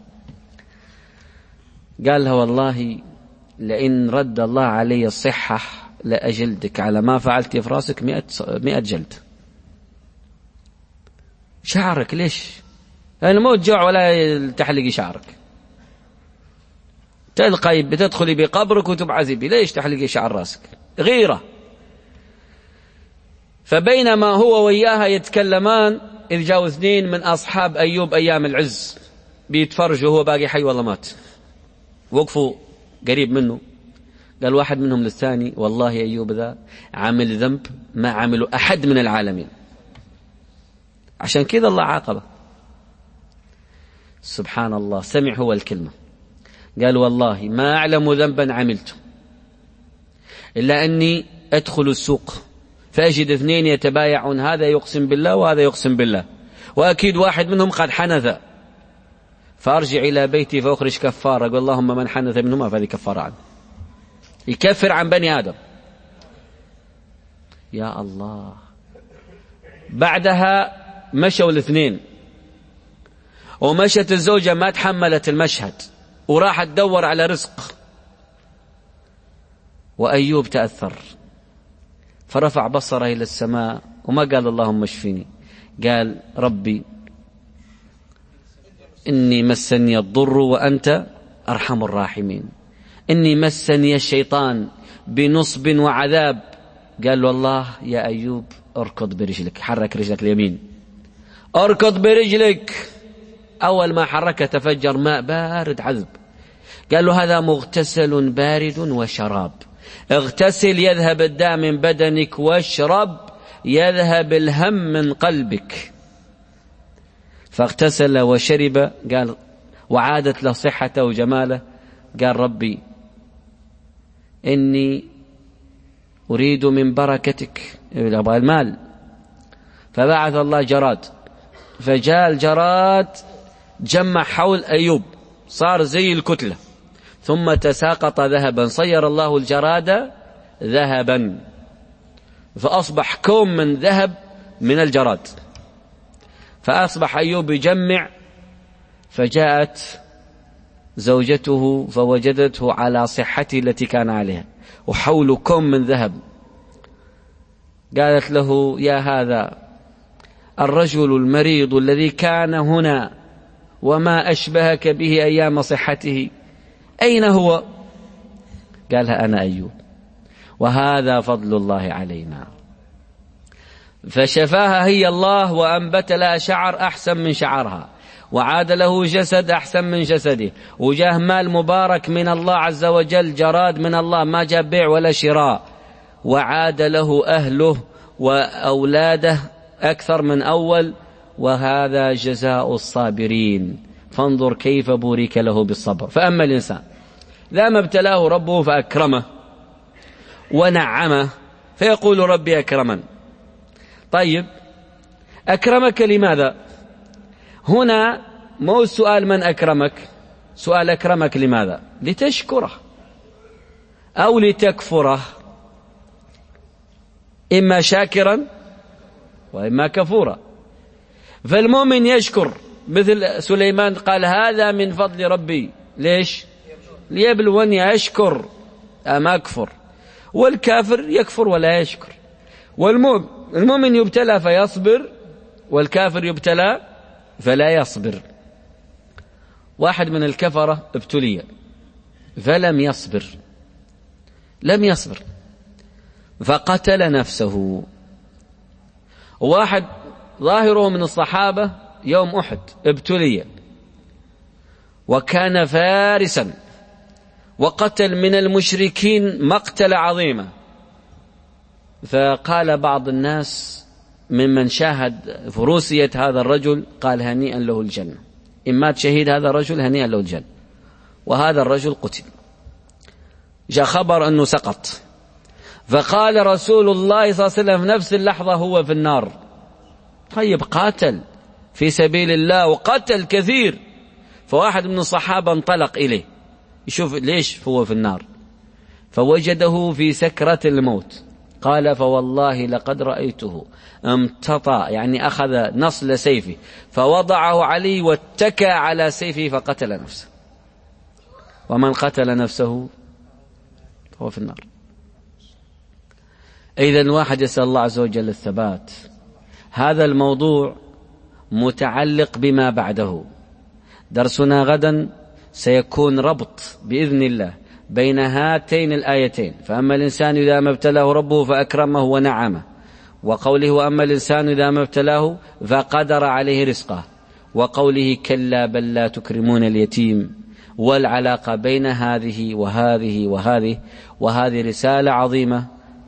قال له والله لئن رد الله علي الصحة لأجلدك على ما فعلت في راسك 100 جلد. شعرك ليش؟ الموت جوع ولا تحلقي شعرك. تلقي بتدخلي بقبرك وتبعثي بي، ليش تحلقي شعر راسك؟ غيرة. فبينما هو وياها يتكلمان إذ جاءوا 2 من أصحاب أيوب أيام العز بيتفرجوا، هو باقي حي والله مات. وقفوا قريب منه، قال واحد منهم للثاني والله أيوب ذا عمل ذنب ما عمله أحد من العالمين، عشان كذا الله عاقبه. سبحان الله. سمع هو الكلمة، قال والله ما أعلم ذنبا عملته إلا أني أدخل السوق فأجد 2 يتبايعون، هذا يقسم بالله وهذا يقسم بالله، وأكيد واحد منهم قد حنث، فأرجع إلى بيتي فأخرج كفارة، أقول اللهم من حنث منهما فهذه كفارة عنه، يكفر عن بني آدم. يا الله. بعدها مشوا 2، ومشت الزوجة ما تحملت المشهد وراحت تدور على رزق، وأيوب تأثر فرفع بصره إلى السماء وما قال اللهم اشفيني، قال ربي إني مسني الضر وأنت أرحم الراحمين، إني مسني الشيطان بنصب وعذاب. قال والله يا أيوب اركض برجلك، حرك رجلك اليمين، اركض برجلك. أول ما حركه تفجر ماء بارد عذب. قال له هذا مغتسل بارد وشراب، اغتسل يذهب الداء من بدنك، واشرب يذهب الهم من قلبك. فاغتسل وشرب، قال وعادت له صحته وجماله. قال ربي إني أريد من بركتك، أبغى المال. فبعث الله جراد، فجاء الجراد جمع حول أيوب، صار زي الكتلة، ثم تساقط ذهبا، صير الله الجراد ذهبا، فأصبح كوم من ذهب من الجراد. فأصبح أيوب يجمع، فجاءت زوجته فوجدته على صحته التي كان عليها وحول كم من ذهب. قالت له: يا هذا الرجل المريض الذي كان هنا وما أشبهك به أيام صحته، أين هو؟ قالها: أنا أيوب، وهذا فضل الله علينا. فشفاها هي الله وأنبت لها شعر أحسن من شعرها، وعاد له جسد أحسن من جسده، وجاه مال مبارك من الله عز وجل، جراد من الله ما جاء بيع ولا شراء، وعاد له أهله وأولاده أكثر من أول، وهذا جزاء الصابرين. فانظر كيف بورك له بالصبر. فأما الإنسان إذا ما ابتلاه ربه فأكرمه ونعمه فيقول: ربي أكرمن. طيب، أكرمك لماذا؟ هنا مو السؤال من أكرمك، سؤال أكرمك لماذا؟ لتشكره أو لتكفره، إما شاكرا وإما كفورا. فالمؤمن يشكر، مثل سليمان قال: هذا من فضل ربي. ليش؟ ليبلوني أشكر أم أكفر. والكافر يكفر ولا يشكر. والمؤمن يبتلى فيصبر، والكافر يبتلى فلا يصبر. واحد من الكفرة ابتلي فلم يصبر، لم يصبر فقتل نفسه. واحد ظاهره من الصحابة يوم أحد ابتلي وكان فارسا وقتل من المشركين مقتل عظيمة، فقال بعض الناس ممن شاهد فروسية هذا الرجل، قال: هنيئا له الجنة، إن مات شهيد هذا الرجل هنيئا له الجنة. وهذا الرجل قتل، جاء خبر أنه سقط، فقال رسول الله صلى الله عليه وسلم في نفس اللحظة: هو في النار. طيب، قاتل في سبيل الله وقتل كثير. فواحد من الصحابة انطلق إليه يشوف ليش هو في النار، فوجده في سكرة الموت. قال: فوالله لقد رأيته امتطى، يعني أخذ نصل سيفه فوضعه عليه واتكى على سيفه فقتل نفسه. ومن قتل نفسه هو في النار. إذن واحد يسأل الله عز وجل الثبات. هذا الموضوع متعلق بما بعده. درسنا غدا سيكون ربط بإذن الله بين هاتين الآيتين: فأما الإنسان إذا ما ابتلاه ربه فأكرمه ونعمه، وقوله: وأما الإنسان إذا ما ابتلاه فقدر عليه رزقه، وقوله: كلا بل لا تكرمون اليتيم. والعلاقة بين هذه وهذه وهذه، وهذه رسالة عظيمة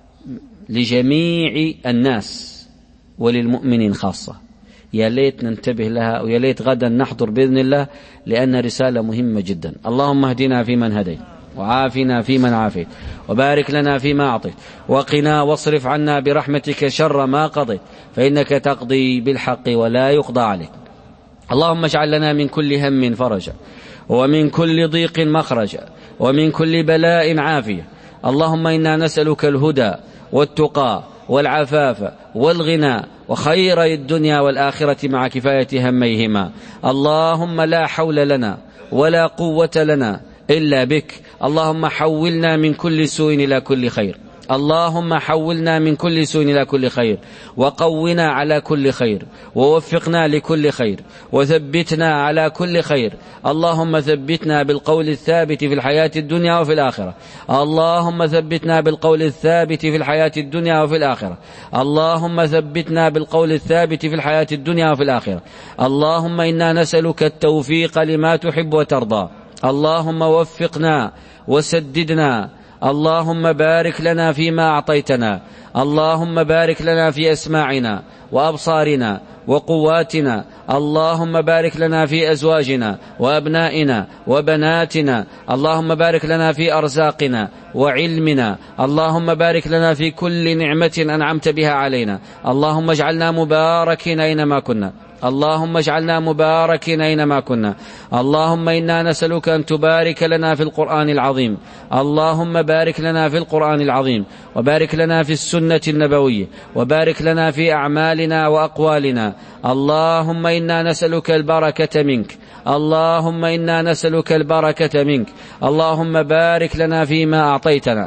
لجميع الناس وللمؤمنين خاصة. يا ليت ننتبه لها، ويا ليت غدا نحضر بإذن الله، لأن رسالة مهمة جدا. اللهم اهدنا فيمن هديت، وعافنا فيمن عافيت، وبارك لنا فيما أعطيت، وقنا واصرف عنا برحمتك شر ما قضيت، فإنك تقضي بالحق ولا يقضى عليك. اللهم اجعل لنا من كل هم فرجا، ومن كل ضيق مخرجا، ومن كل بلاء عافية. اللهم إنا نسألك الهدى والتقى والعفاف والغنى وخير الدنيا والآخرة مع كفاية هميهما. اللهم لا حول لنا ولا قوة لنا إلا بك. اللهم حولنا من كل سوء إلى كل خير. اللهم حولنا من كل سوء إلى كل خير، وقونا على كل خير، ووفقنا لكل خير، وثبتنا على كل خير. اللهم ثبتنا بالقول الثابت في الحياة الدنيا وفي الآخرة. اللهم ثبتنا بالقول الثابت في الحياة الدنيا وفي الآخرة. اللهم ثبتنا بالقول الثابت في الحياة الدنيا وفي الآخرة. اللهم إنا نسألك التوفيق لما تحب وترضى. اللهم وفقنا وسددنا. اللهم بارك لنا فيما أعطيتنا. اللهم بارك لنا في أسماعنا وأبصارنا وقواتنا. اللهم بارك لنا في أزواجنا وأبنائنا وبناتنا. اللهم بارك لنا في أرزاقنا وعلمنا. اللهم بارك لنا في كل نعمة أنعمت بها علينا. اللهم اجعلنا مباركين أينما كنا، اللهم اجعلنا مباركين أينما كنا. اللهم إنا نسألك أن تبارك لنا في القرآن العظيم. اللهم بارك لنا في القرآن العظيم، وبارك لنا في السنة النبوية، وبارك لنا في أعمالنا وأقوالنا. اللهم إنا نسألك البركة منك. اللهم إنا نسألك البركة منك. اللهم بارك لنا فيما أعطيتنا.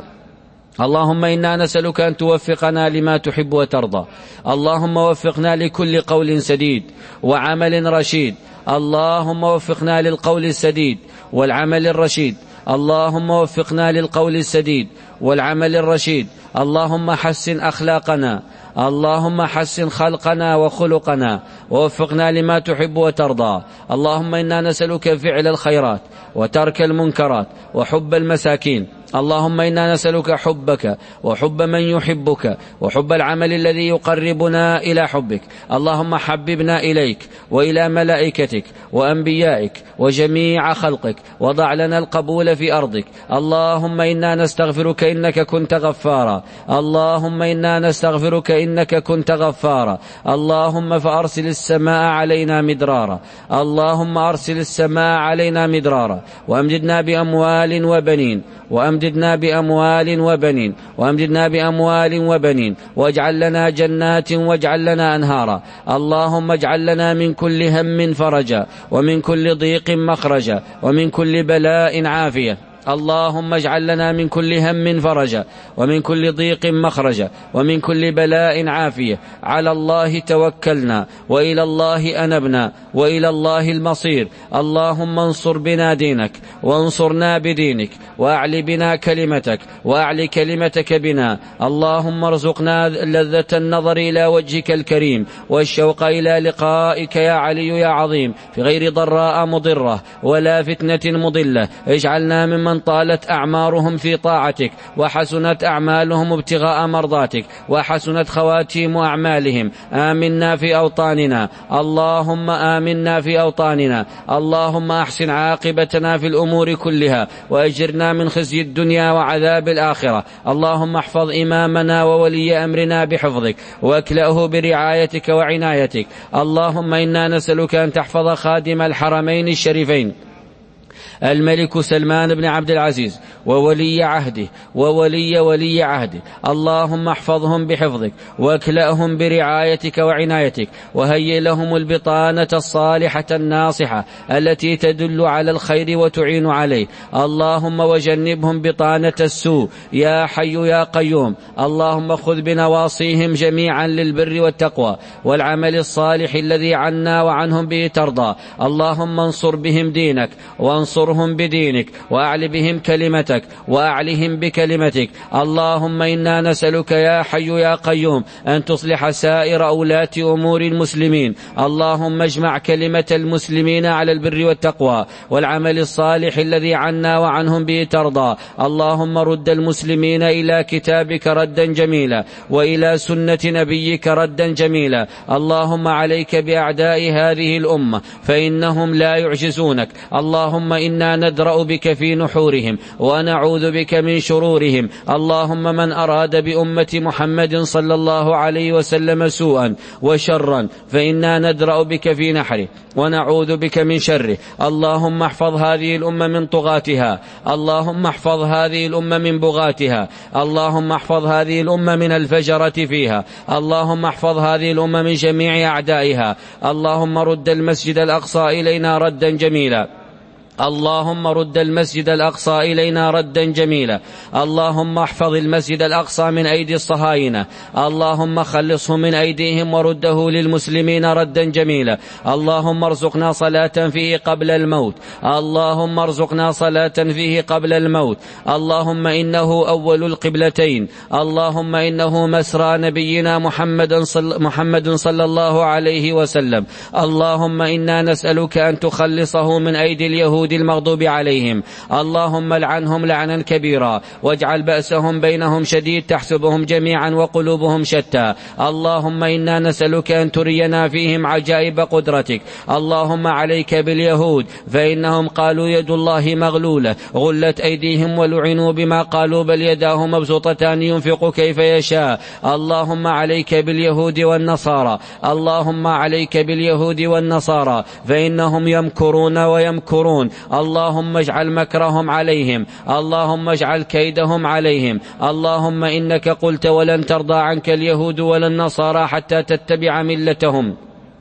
اللهم إنا نسألك أن توفقنا لما تحب وترضى. اللهم وفقنا لكل قول سديد وعمل رشيد. اللهم وفقنا للقول السديد والعمل الرشيد. اللهم وفقنا للقول السديد والعمل الرشيد. اللهم حسن أخلاقنا. اللهم حسن خلقنا وخلقنا، ووفقنا لما تحب وترضى. اللهم إنا نسألك فعل الخيرات وترك المنكرات وحب المساكين. اللهم إنا نسألك حبك وحب من يحبك وحب العمل الذي يقربنا إلى حبك. اللهم حببنا إليك وإلى ملائكتك وأنبيائك وجميع خلقك، وضع لنا القبول في أرضك. اللهم إنا نستغفرك إنك كنت غفارا. اللهم إنا نستغفرك إنك كنت غفارا. اللهم فأرسل السماء علينا مدرارا. اللهم أرسل السماء علينا مدرارا، وأمددنا بأموال وبنين، وأمددنا بأموال وبنين، وأمددنا بأموال وبنين، واجعل لنا جنات واجعل لنا أنهارا. اللهم اجعل لنا من كل هم فرجا، ومن كل ضيق مخرجا، ومن كل بلاء عافية. اللهم اجعل لنا من كل هم فرجا، ومن كل ضيق مخرجا، ومن كل بلاء عافية. على الله توكلنا، وإلى الله أنبنا، وإلى الله المصير. اللهم انصر بنا دينك، وانصرنا بدينك، وأعل بنا كلمتك، وأعل كلمتك بنا. اللهم ارزقنا لذة النظر إلى وجهك الكريم، والشوق إلى لقائك يا علي يا عظيم، في غير ضراء مضرة ولا فتنة مضلة. اجعلنا ممن طالت أعمارهم في طاعتك، وحسنت أعمالهم ابتغاء مرضاتك، وحسنت خواتيم أعمالهم. آمنا في أوطاننا. اللهم آمنا في أوطاننا. اللهم أحسن عاقبتنا في الأمور كلها، وأجرنا من خزي الدنيا وعذاب الآخرة. اللهم احفظ إمامنا وولي أمرنا بحفظك، واكلأه برعايتك وعنايتك. اللهم إنا نسألك أن تحفظ خادم الحرمين الشريفين الملك سلمان بن عبد العزيز، وولي عهده وولي عهده. اللهم احفظهم بحفظك، واكلأهم برعايتك وعنايتك، وهيئ لهم البطانة الصالحة الناصحة التي تدل على الخير وتعين عليه. اللهم وجنبهم بطانة السوء يا حي يا قيوم. اللهم خذ بنواصيهم جميعا للبر والتقوى والعمل الصالح الذي عنا وعنهم به ترضى. اللهم انصر بهم دينك، وانصرهم بدينك، وأعل بهم كلمتك، وأعلهم بكلمتك. اللهم إنا نسألك يا حي يا قيوم أن تصلح سائر أولاة أمور المسلمين. اللهم اجمع كلمة المسلمين على البر والتقوى والعمل الصالح الذي عنا وعنهم به ترضى. اللهم رد المسلمين إلى كتابك ردا جميلا، وإلى سنة نبيك ردا جميلا. اللهم عليك بأعداء هذه الأمة، فإنهم لا يعجزونك. اللهم إنا ندرأ بك في نحورهم، ونعوذ بك من شرورهم. اللهم من أراد بأمة محمد صلى الله عليه وسلم سوءا وشرا، فإنا ندرأ بك في نحره، ونعوذ بك من شره. اللهم احفظ هذه الأمة من طغاتها. اللهم احفظ هذه الأمة من بغاتها. اللهم احفظ هذه الأمة من الفجرة فيها. اللهم احفظ هذه الأمة من جميع أعدائها. اللهم رد المسجد الأقصى إلينا ردا جميلا. اللهم رد المسجد الأقصى إلينا ردا جميلا. اللهم احفظ المسجد الأقصى من أيدي الصهاينة. اللهم خلصه من أيديهم ورده للمسلمين ردا جميلا. اللهم ارزقنا صلاة فيه قبل الموت. اللهم ارزقنا صلاة فيه قبل الموت. اللهم إنه أول القبلتين. اللهم إنه مسرى نبينا محمد صلى الله عليه وسلم. اللهم إنا نسألك أن تخلصه من أيدي اليهود اليهود المغضوب عليهم. اللهم لعنهم لعنا كبيرا، واجعل بأسهم بينهم شديد، تحسبهم جميعا وقلوبهم شتى. اللهم إنا نسألك أن ترينا فيهم عجائب قدرتك. اللهم عليك باليهود، فإنهم قالوا يد الله مغلولة، غلت أيديهم ولعنوا بما قالوا، بل يداه مبسوطتان ينفق كيف يشاء. اللهم عليك باليهود والنصارى، اللهم عليك باليهود والنصارى، فإنهم يمكرون ويمكرون. اللهم اجعل مكرهم عليهم، اللهم اجعل كيدهم عليهم. اللهم إنك قلت ولن ترضى عنك اليهود ولا النصارى حتى تتبع ملتهم.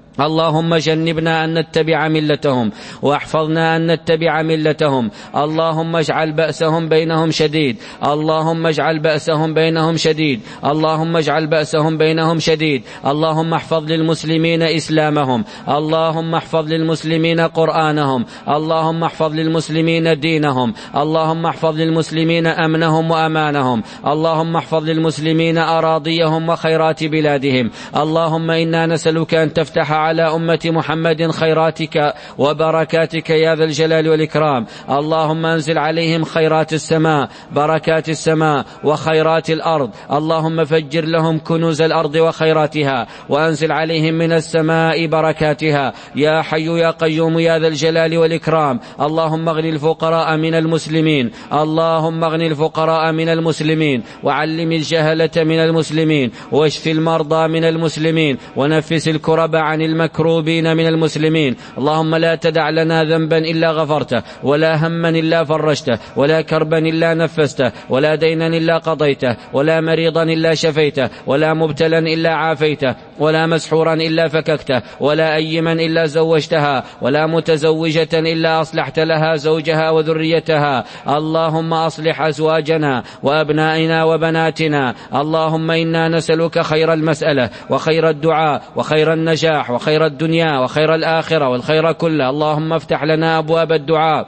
اللهم جنبنا أن نتبع ملتهم، واحفظنا أن نتبع ملتهم. اللهم اجعل بأسهم بينهم شديد، اللهم اجعل بأسهم بينهم شديد، اللهم اجعل بأسهم بينهم شديد. اللهم احفظ للمسلمين إسلامهم، اللهم احفظ للمسلمين قرآنهم، اللهم احفظ للمسلمين دينهم، اللهم احفظ للمسلمين أمنهم وأمانهم، اللهم احفظ للمسلمين أراضيهم وخيرات بلادهم. اللهم إنا نسألك أن تفتح على أمة محمد خيراتك وبركاتك يا ذا الجلال والإكرام. اللهم انزل عليهم خيرات السماء، بركات السماء وخيرات الأرض. اللهم فجر لهم كنوز الأرض وخيراتها، وأنزل عليهم من السماء بركاتها يا حي يا قيوم يا ذا الجلال والإكرام. اللهم اغن الفقراء من المسلمين، اللهم اغن الفقراء من المسلمين، وعلم الجهلة من المسلمين، واشف المرضى من المسلمين، ونفس الكرب عن المكروبين من المسلمين. اللهم لا تدع لنا ذنبا إلا غفرته، ولا هما إلا فرجته، ولا كربا إلا نفسته، ولا دينا إلا قضيته، ولا مريضا إلا شفيته، ولا مبتلا إلا عافيته، ولا مسحورا إلا فككته، ولا أيما إلا زوجتها، ولا متزوجة إلا أصلحت لها زوجها وذريتها. اللهم أصلح أزواجنا وأبنائنا وبناتنا. اللهم إنا نسألك خير المسألة وخير الدعاء وخير النجاح وخير الدنيا وخير الآخرة والخير كله. اللهم افتح لنا أبواب الدعاء،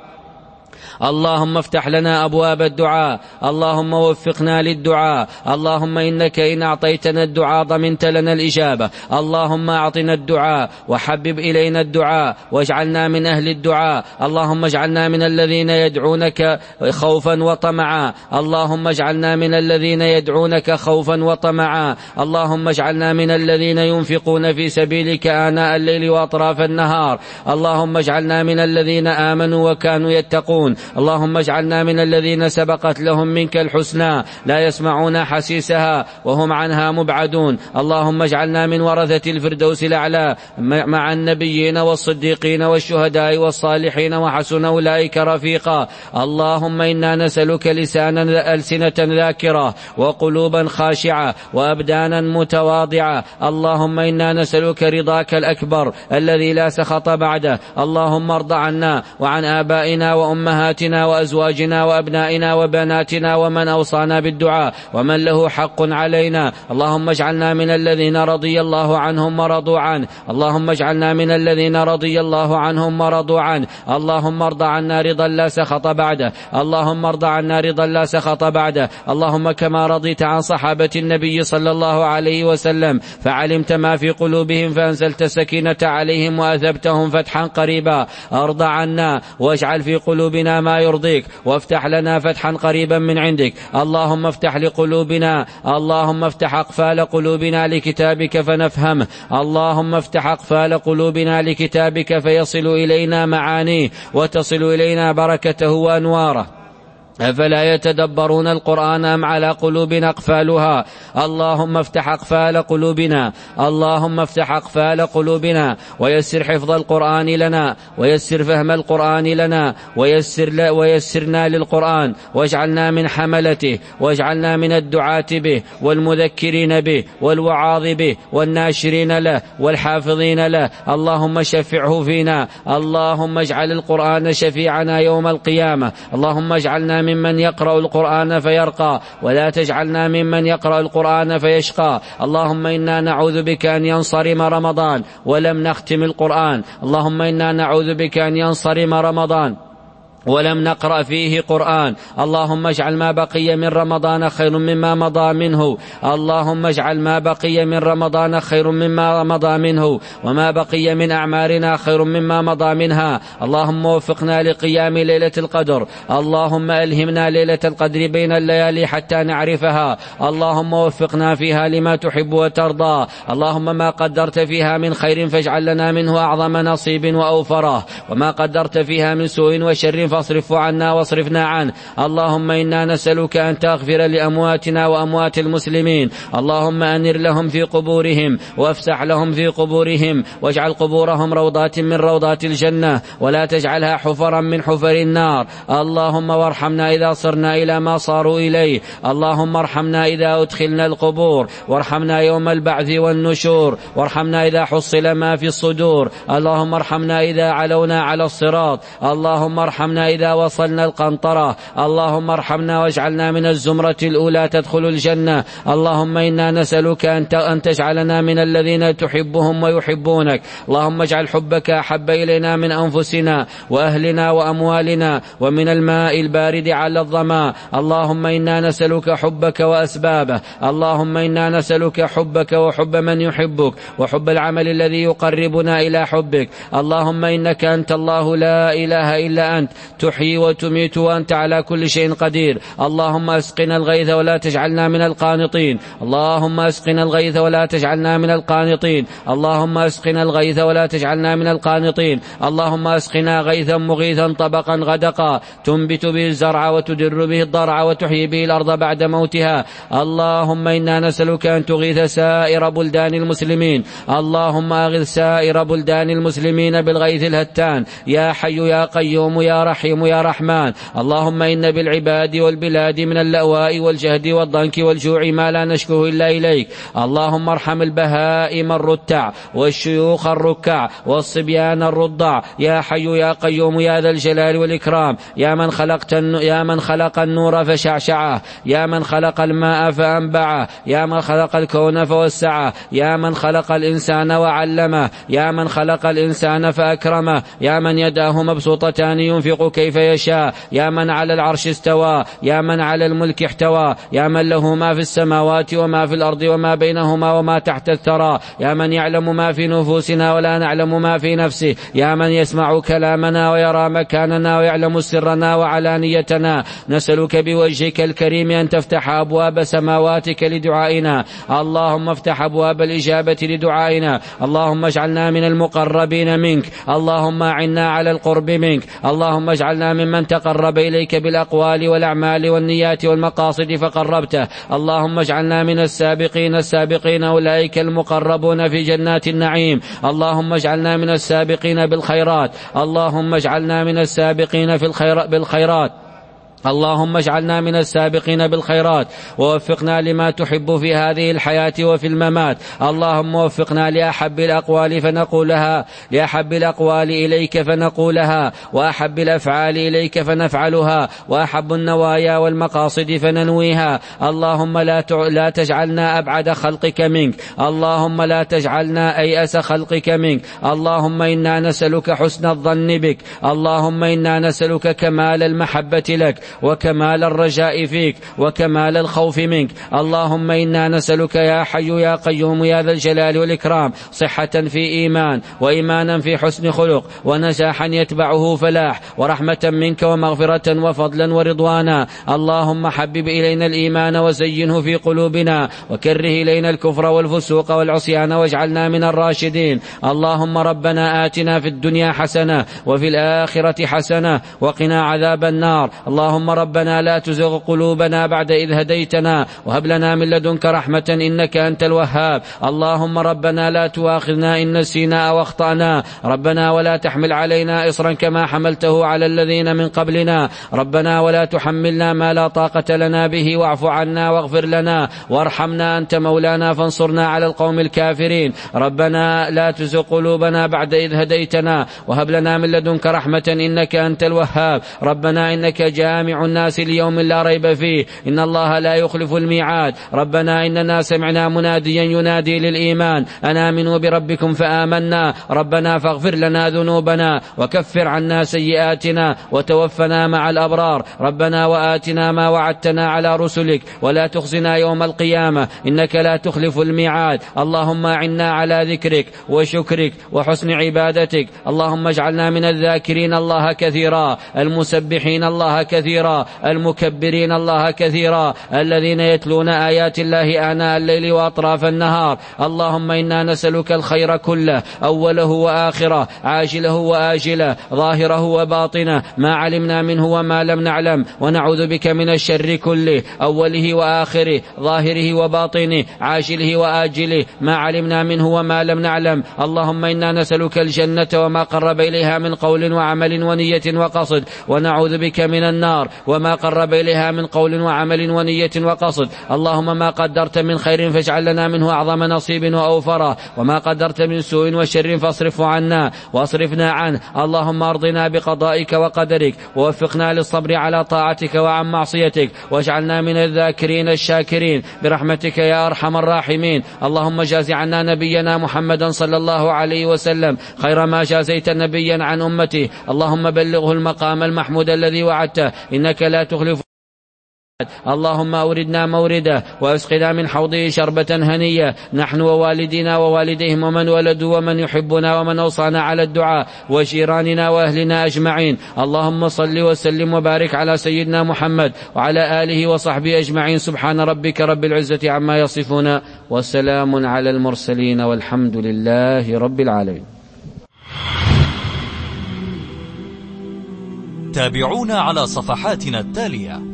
اللهم افتح لنا أبواب الدعاء، اللهم وفقنا للدعاء. اللهم إنك إن أعطيتنا الدعاء ضمنت لنا الإجابة. اللهم أعطنا الدعاء وحبب إلينا الدعاء، واجعلنا من أهل الدعاء. اللهم اجعلنا من الذين يدعونك خوفا وطمعا، اللهم اجعلنا من الذين يدعونك خوفا وطمعا. اللهم اجعلنا من الذين ينفقون في سبيلك آناء الليل وأطراف النهار. اللهم اجعلنا من الذين آمنوا وكانوا يتقون. اللهم اجعلنا من الذين سبقت لهم منك الحسنى، لا يسمعون حسيسها وهم عنها مبعدون. اللهم اجعلنا من ورثة الفردوس الأعلى مع النبيين والصديقين والشهداء والصالحين، وحسن أولئك رفيقا. اللهم إنا نسألك ألسنة ذاكرة، وقلوبا خاشعة، وأبدانا متواضعة. اللهم إنا نسألك رضاك الأكبر الذي لا سخط بعده. اللهم ارض عنا وعن آبائنا وأمهاتنا وأزواجنا وأبنائنا وبناتنا ومن أوصانا بالدعاء ومن له حق علينا. اللهم اجعلنا من الذين رضي الله عنهم ورضوا عنه. اللهم اجعلنا من الذين رضي الله عنهم ورضوا عنه. اللهم ارض عنا رضا لا سخط بعده، اللهم ارض عنا رضا لا سخط بعده. اللهم كما رضيت عن صحابة النبي صلى الله عليه وسلم فعلمت ما في قلوبهم فأنزلت السكينة عليهم وأثبتهم فتحا قريبا. ارض عنا واجعل في قلوبنا ما يرضيك، وافتح لنا فتحا قريبا من عندك. اللهم افتح لقلوبنا، اللهم افتح أقفال قلوبنا لكتابك فنفهمه. اللهم افتح أقفال قلوبنا لكتابك فيصل إلينا معانيه وتصل إلينا بركته وأنواره. أفلا يتدبرون القرآن أم على قلوب أقفالها؟ اللهم افتح أقفال قلوبنا، اللهم افتح أقفال قلوبنا، ويسر حفظ القرآن لنا، ويسر فهم القرآن لنا، ويسرنا للقرآن، واجعلنا من حملته، واجعلنا من الدعاة به والمذكرين به والوعاظ به والناشرين له والحافظين له. اللهم شفعه فينا، اللهم اجعل القرآن شفيعنا يوم القيامة. اللهم اجعلنا ممن يقرأ القرآن فيرقى، ولا تجعلنا ممن يقرأ القرآن فيشقى. اللهم إنا نعوذ بك أن ينصرم رمضان ولم نختم القرآن. اللهم إنا نعوذ بك أن ينصرم رمضان ولم نقرأ فيه قرآن. اللهم اجعل ما بقي من رمضان خير مما مضى منه. اللهم اجعل ما بقي من رمضان خير مما مضى منه، وما بقي من أعمارنا خير مما مضى منها. اللهم وفقنا لقيام ليلة القدر. اللهم ألهمنا ليلة القدر بين الليالي حتى نعرفها. اللهم وفقنا فيها لما تحب وترضى. اللهم ما قدرت فيها من خير فاجعل لنا منه أعظم نصيب وأوفره، وما قدرت فيها من سوء وشر فاصرف عنا واصرفنا عنه. اللهم إنا نسألك أن تغفر لأمواتنا وأموات المسلمين. اللهم أنر لهم في قبورهم وافسح لهم في قبورهم، واجعل قبورهم روضات من روضات الجنة، ولا تجعلها حفرا من حفر النار. اللهم وارحمنا إذا صرنا إلى ما صاروا إليه. اللهم ارحمنا إذا أدخلنا القبور، وارحمنا يوم البعث والنشور، وارحمنا إذا حصل ما في الصدور. اللهم ارحمنا إذا علونا على الصراط. اللهم ارحمنا إذا وصلنا القنطرة. اللهم ارحمنا واجعلنا من الزمرة الأولى تدخل الجنة. اللهم إنا نسألك أن تجعلنا من الذين تحبهم ويحبونك. اللهم اجعل حبك أحب إلينا من أنفسنا وأهلنا وأموالنا ومن الماء البارد على الظما. اللهم إنا نسألك حبك وأسبابه. اللهم إنا نسألك حبك وحب من يحبك وحب العمل الذي يقربنا إلى حبك. اللهم إنك أنت الله لا إله إلا أنت، تحيي وتميت وأنت على كل شيء قدير. اللهم اسقنا الغيث ولا تجعلنا من القانطين. اللهم اسقنا الغيث ولا تجعلنا من القانطين. اللهم اسقنا الغيث ولا تجعلنا من القانطين. اللهم اسقنا غيثا مغيثا طبقا غدقا تنبت به الزرع وتدر به الضرع وتحيي به الأرض بعد موتها. اللهم إنا نسألك أن تغيث سائر بلدان المسلمين. اللهم أغث سائر بلدان المسلمين بالغيث الهتان يا حي يا قيوم يا رحيم يا رحمن. اللهم إن بالعباد والبلاد من اللأواء والجهد والضنك والجوع ما لا نشكوه إلا إليك. اللهم ارحم البهائم الرتع والشيوخ الركع والصبيان الرضع يا حي يا قيوم يا ذا الجلال والإكرام. يا من خلق النور فشعشعه، يا من خلق الماء فأنبعه، يا من خلق الكون فوسعه، يا من خلق الإنسان وعلمه، يا من خلق الإنسان فأكرمه، يا من يداه مبسوطتان ينفق كيف يشاء، يا من على العرش استوى، يا من على الملك احتوى، يا من له ما في السماوات وما في الأرض وما بينهما وما تحت الثرى، يا من يعلم ما في نفوسنا ولا نعلم ما في نفسه، يا من يسمع كلامنا ويرى مكاننا ويعلم سرنا وعلانيتنا. نسألك بوجهك الكريم أن تفتح أبواب سماواتك لدعائنا. اللهم افتح أبواب الإجابة لدعائنا. اللهم اجعلنا من المقربين منك. اللهم أعنا على القرب منك. اللهم اجعلنا ممن تقرب إليك بالأقوال والأعمال والنيات والمقاصد فقربته. اللهم اجعلنا من السابقين أولئك المقربون في جنات النعيم. اللهم اجعلنا من السابقين بالخيرات. اللهم اجعلنا من السابقين بالخيرات. اللهم اجعلنا من السابقين بالخيرات، ووفقنا لما تحب في هذه الحياة وفي الممات. اللهم وفقنا لأحب الأقوال فنقولها، لأحب الأقوال إليك فنقولها، وأحب الأفعال إليك فنفعلها، وأحب النوايا والمقاصد فننويها. اللهم لا تجعلنا أبعد خلقك منك. اللهم لا تجعلنا أيأس خلقك منك. اللهم إنا نسألك حسن الظن بك. اللهم إنا نسألك كمال المحبة لك وكمال الرجاء فيك وكمال الخوف منك. اللهم إنا نسألك يا حي يا قيوم يا ذا الجلال والإكرام صحة في إيمان، وإيمانا في حسن خلق، ونجاحا يتبعه فلاح، ورحمة منك ومغفرة وفضلا ورضوانا. اللهم حبب إلينا الإيمان وزينه في قلوبنا، وكره إلينا الكفر والفسوق والعصيان واجعلنا من الراشدين. اللهم ربنا آتنا في الدنيا حسنة وفي الآخرة حسنة وقنا عذاب النار. اللهم ربنا لا تزغ قلوبنا بعد إذ هديتنا وهب لنا من لدنك رحمة إنك أنت الوهاب. اللهم ربنا لا تؤاخذنا إن نسينا أو أخطأنا. ربنا ولا تحمل علينا إصرا كما حملته على الذين من قبلنا. ربنا ولا تحملنا ما لا طاقة لنا به واعف عنا واغفر لنا وارحمنا أنت مولانا فانصرنا على القوم الكافرين. ربنا لا تزغ قلوبنا بعد إذ هديتنا وهب لنا من لدنك رحمة إنك أنت الوهاب. ربنا إنك جامع جامع الناس ليوم لا ريب فيه إن الله لا يخلف الميعاد. ربنا إننا سمعنا مناديا ينادي للإيمان أن آمنوا بربكم فآمنا ربنا فاغفر لنا ذنوبنا وكفر عنا سيئاتنا وتوفنا مع الأبرار. ربنا وآتنا ما وعدتنا على رسلك ولا تخزنا يوم القيامة إنك لا تخلف الميعاد. اللهم أعنا على ذكرك وشكرك وحسن عبادتك. اللهم اجعلنا من الذاكرين الله كثيرا المسبحين الله كثيرا المكبرين الله كثيرا الذين يتلون آيات الله آناء الليل وأطراف النهار. اللهم إنا نسألك الخير كله أوله وآخره عاجله وآجله ظاهره وباطنه ما علمنا منه وما لم نعلم ونعوذ بك من الشر كله أوله وآخره ظاهره وباطنه عاجله وآجله ما علمنا منه وما لم نعلم. اللهم إنا نسألك الجنة وما قرب إليها من قول وعمل ونية وقصد ونعوذ بك من النار وما قرب إليها من قول وعمل ونية وقصد. اللهم ما قدرت من خير فاجعل لنا منه أعظم نصيب وأوفره وما قدرت من سوء وشر فاصرفه عنا واصرفنا عنه. اللهم ارضنا بقضائك وقدرك ووفقنا للصبر على طاعتك وعن معصيتك واجعلنا من الذاكرين الشاكرين برحمتك يا أرحم الراحمين. اللهم جاز عنا نبينا محمدا صلى الله عليه وسلم خير ما جازيت نبيا عن أمته. اللهم بلغه المقام المحمود الذي وعدته إنك لا تخلف. اللهم أوردنا مورده وأسقنا من حوضه شربة هنية نحن ووالدينا ووالديهم ومن ولدوا ومن يحبنا ومن أوصانا على الدعاء وجيراننا وأهلنا أجمعين. اللهم صل وسلم وبارك على سيدنا محمد وعلى آله وصحبه أجمعين. سبحان ربك رب العزة عما يصفون وسلام على المرسلين والحمد لله رب العالمين. تابعونا على صفحاتنا التالية: